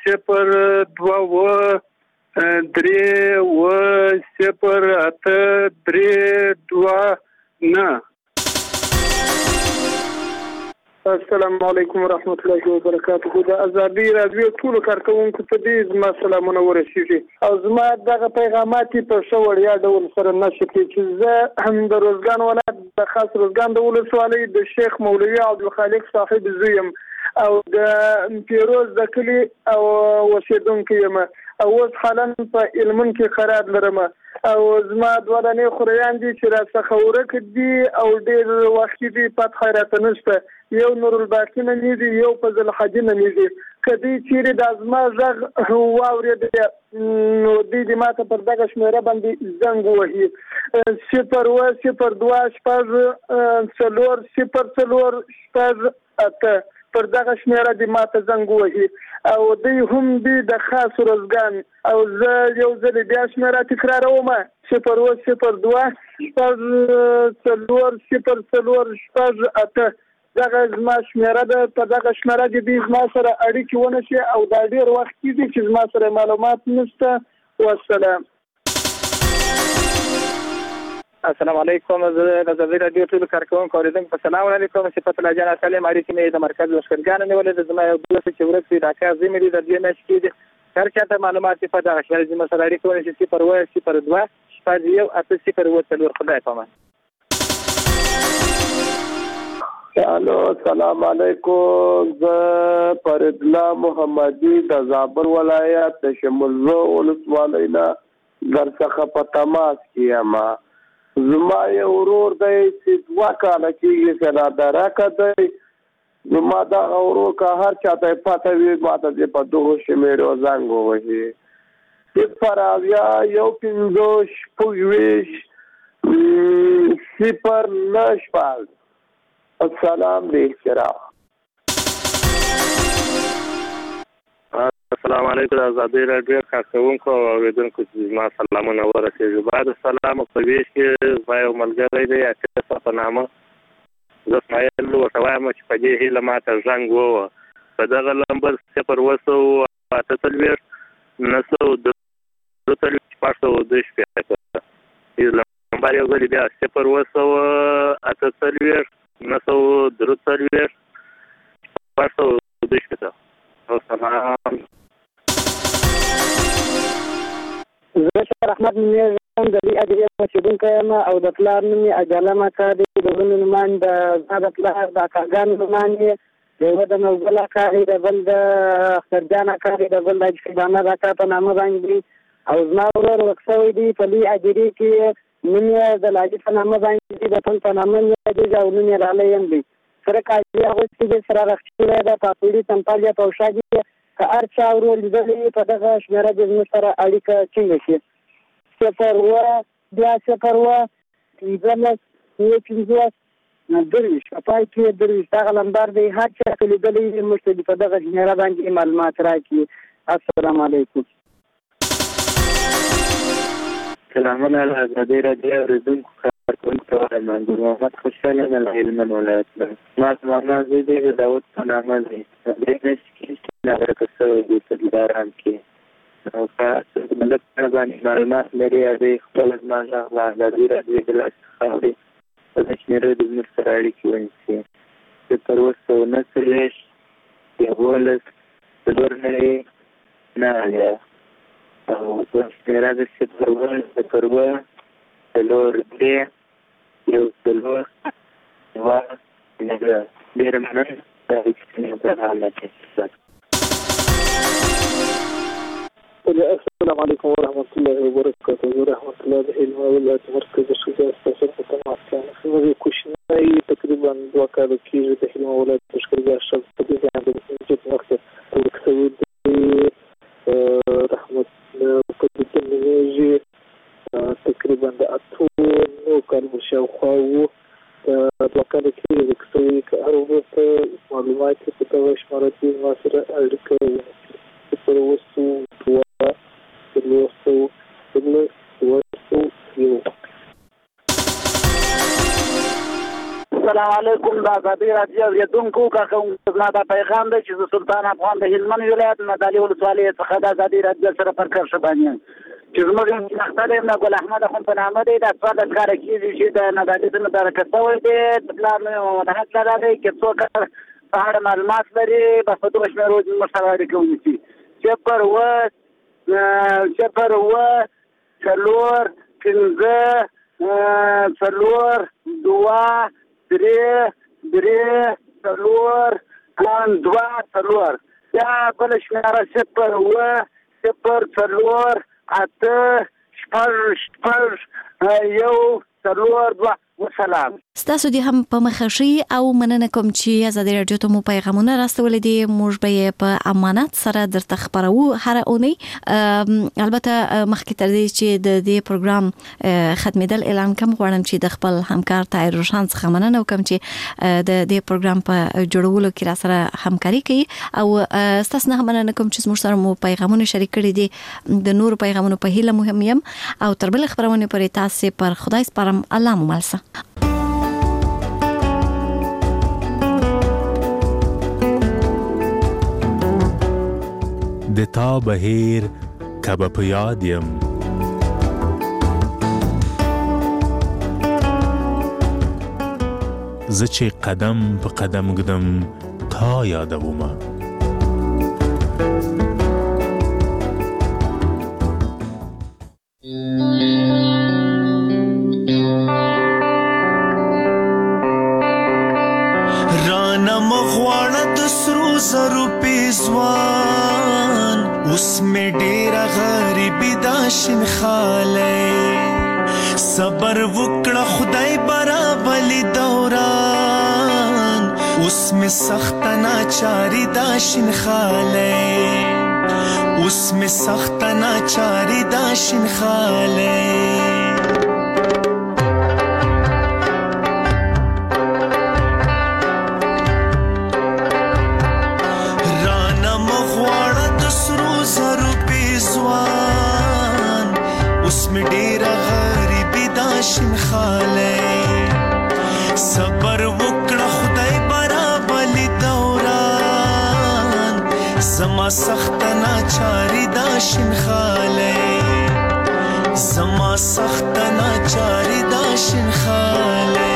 0-2-0-8-3-2-9. السلام علیکم ورحمت الله وبرکاته. د ازادۍ راډیو ټولو کارکوونکو ته دې زما سلامونه ورسیږي او زما دغه پیغامات په ښه وړیا ډول سره نشر کړي چې زه هم د روزګان ولایت د خاص روزګان د ولسوالۍ د شیخ مولوي عبدالخالق صاحب زوی یم او د پیروز د کلي او اوسېدونکی یم او اوس حالا په هلمند کې قرار لرم او زما دوه دانې خوریان دي چې راڅخه ورک دي او ډېر وختي دي فتحه راته نشته. یو نورالباقي نومېږي یو فضل حاجي نومېږي. که دوی چیرې دا زما غږ واورېد نو دوی دې ماته پر دغه شمېره باندې زنګ ووهي 0-2-0-4-0-4-8 پر دغه شمېره دې ماته زنګ ووهي او دوی هم دي د خاص روزګان او زه یو ځل بیا شمېره تکراروم 0-2-0-4-0-4-8 دغه زما شمېره ده. په دغه شمېره کې دوی زما سره اړیکې ونشي او دا ډېر وخت کېږي چې زما سره معلومات نشته. والسلام. السلام علیکم. زه د ازادي راډیو ټول کارکونکو اوریدونکو په سلام علیکم. صفت الله جان سلام اړیکې مې د مرکز لشکرګان نیولې د زما یو دوست چې ورته د راکا زمري د دې نش کې هر چاته معلومات په دغه شهر د مسله اړیکې ونشي 0.02 شپږ یو اته 0.4 خدای پامان. الو السلام علیکم. زه فرید الله محمدي د زابل ولایت د شمولزو ولسوالۍ نه درڅخه په تماس کې یم. زما یو ورور دی چې 2 کاله کېږي چې رادرکه دی. زما دغه ورور که هر چاته پته وي ماته دې په دغو شمېرو زنګ ووهي. 0.25 السلام علیکم. السلام علیکم. آزادي راډیو کارکونکو او اوریدونکو زما سلامونه ورسېږي. بعد السلام په ویش کې زما یو ملګری دی اکثر په نامه زه اسماعیل ورته وایم چې په دې هیله ماته زنګ ووه په دغه نمبر 0.8 نمبر یو ځل بیا 0.8 السلام. زه شهر احمد نومیږم د دې ادارې اوسېدونکی یم او د پلار نوم یې اجاله اکا دی. د ورونو نومان د پلار د اکاګانو نومان یې د یوه د نوګل اکا دی، د بل د اخترجان اکا دی، د بل د اجفید اکا په نامه باندې دی او زما ورور ورک شوی دی په دې ادارې کې. نوم یې د لاجي په نامه باندې دی، د بل په نامه یې او نوم یې لالی یم دی. سره کاجي اغوستې دی، سره رخچولی ده، پاپوړي تمپال یا پوشا دي. که هر چا ورور لیدلی په دغه شمېره د زموږ سره اړیکه ټینګه شي. 0 بیا 0 15 درویش په پای کې درویش دغه نمبر دی. هر چا چې لیدلی وي موږ ته په دغه شمېره باندې معلومات راکړي. السلام علیکم. سلامونه له ازادي راډیو اوریدونکو کارکونکو ته وایم. محمد خوشحاله یم له هلمند ولایت نه. زما زمانه زوی دی د داود په نامه دی. د دې میاشتې کې ناغرقه شوی دی په دلارام کې او که څوک د لږ په باندې معلومات لري هغوی خپله زما غږ له ازادي راډیو د لاسه څخه په دې شمېره د زموږ سره اړیکې ونیسي. 0.9 11 9 او په شمېره د 0.4 3 1 ډېره مننه. السلام علیکم ورحمۃ اللہ وبرکاتہ. رحمۃ اللہ علم ولایت مرکز شجاع استاذ په تماس کې نو کوشنۍ تقریبا 2 کال کېږي د علم ولایت لشکرګاه شب په دې باندې چې وخت ورکوي رحمت په دې کې تقریبا د 8 کال شاوخوا وو. 2 کال کېږي چې هر وخت معلومات په توګه شمارتي ما سره اړیکه السلام علیکم. د ازادي راډیو اوریدونکو کارکونکو زما دا پیغام دی چې زه سلطان افغان د هلمند ولایت مدالي ولسوالۍ څخه د ازادي راډیو سره پر کرښه باندې یم چې زموږ شناخته دی ګل احمد اخوند په نامه دی. دا څوارلس کاله کېږي چې د مدالي څخه متارکه شوی دی. د پلار نوم یې محمد حق لالا دی. که څوک په اړه معلومات لري بس په دغه شمېرو زموږ سره اړیکه ونیسي. 0.4 یا بل شمېره 0.8 وسلام. ستاسو دې هم په مخه شي او مننه کوم چې ازادي راډیو ته مو پیغامونه راستولې دي. موږ به په امانت سره درته خبرو هر اونۍ. البته مخکې تر دې چې د دې پروګرام ختمېدل اعلان کوم غواړم چې د خپل همکار طاهر روشن څخه مننه وکم چې د دې پروګرام په جوړولو کې را سره همکاري کوي او ستاسو نه مننه کوم چې موږ سره مو پیغامونه شریک کړي دي. د نور پیغامونو په هیله مهم یم او تر بل خبرونه پرې تاسو پر خدای سپارم. الله مو مل شه. د تا بهیر کبه په یاد یم زه چې قدم په قدم ګدم تا یادومه. رانا مغواړه د سرو زرو پیزوان اوس مې ډېره غریبي دا شین خالی صبر وکړه خدای برابلی دوران اوس مې سخت ناچاری دا شین خالی اوس مې سخت ناچاری دا شین خالی رانا مغواړه د سرو زرو پیزوان اوس مې ډېره غریبي دا شین خالی صبر وکړه خدای برابلی دوران زما سخت ناچاری دا شین خالی زما سخت ناچاری دا شین خالی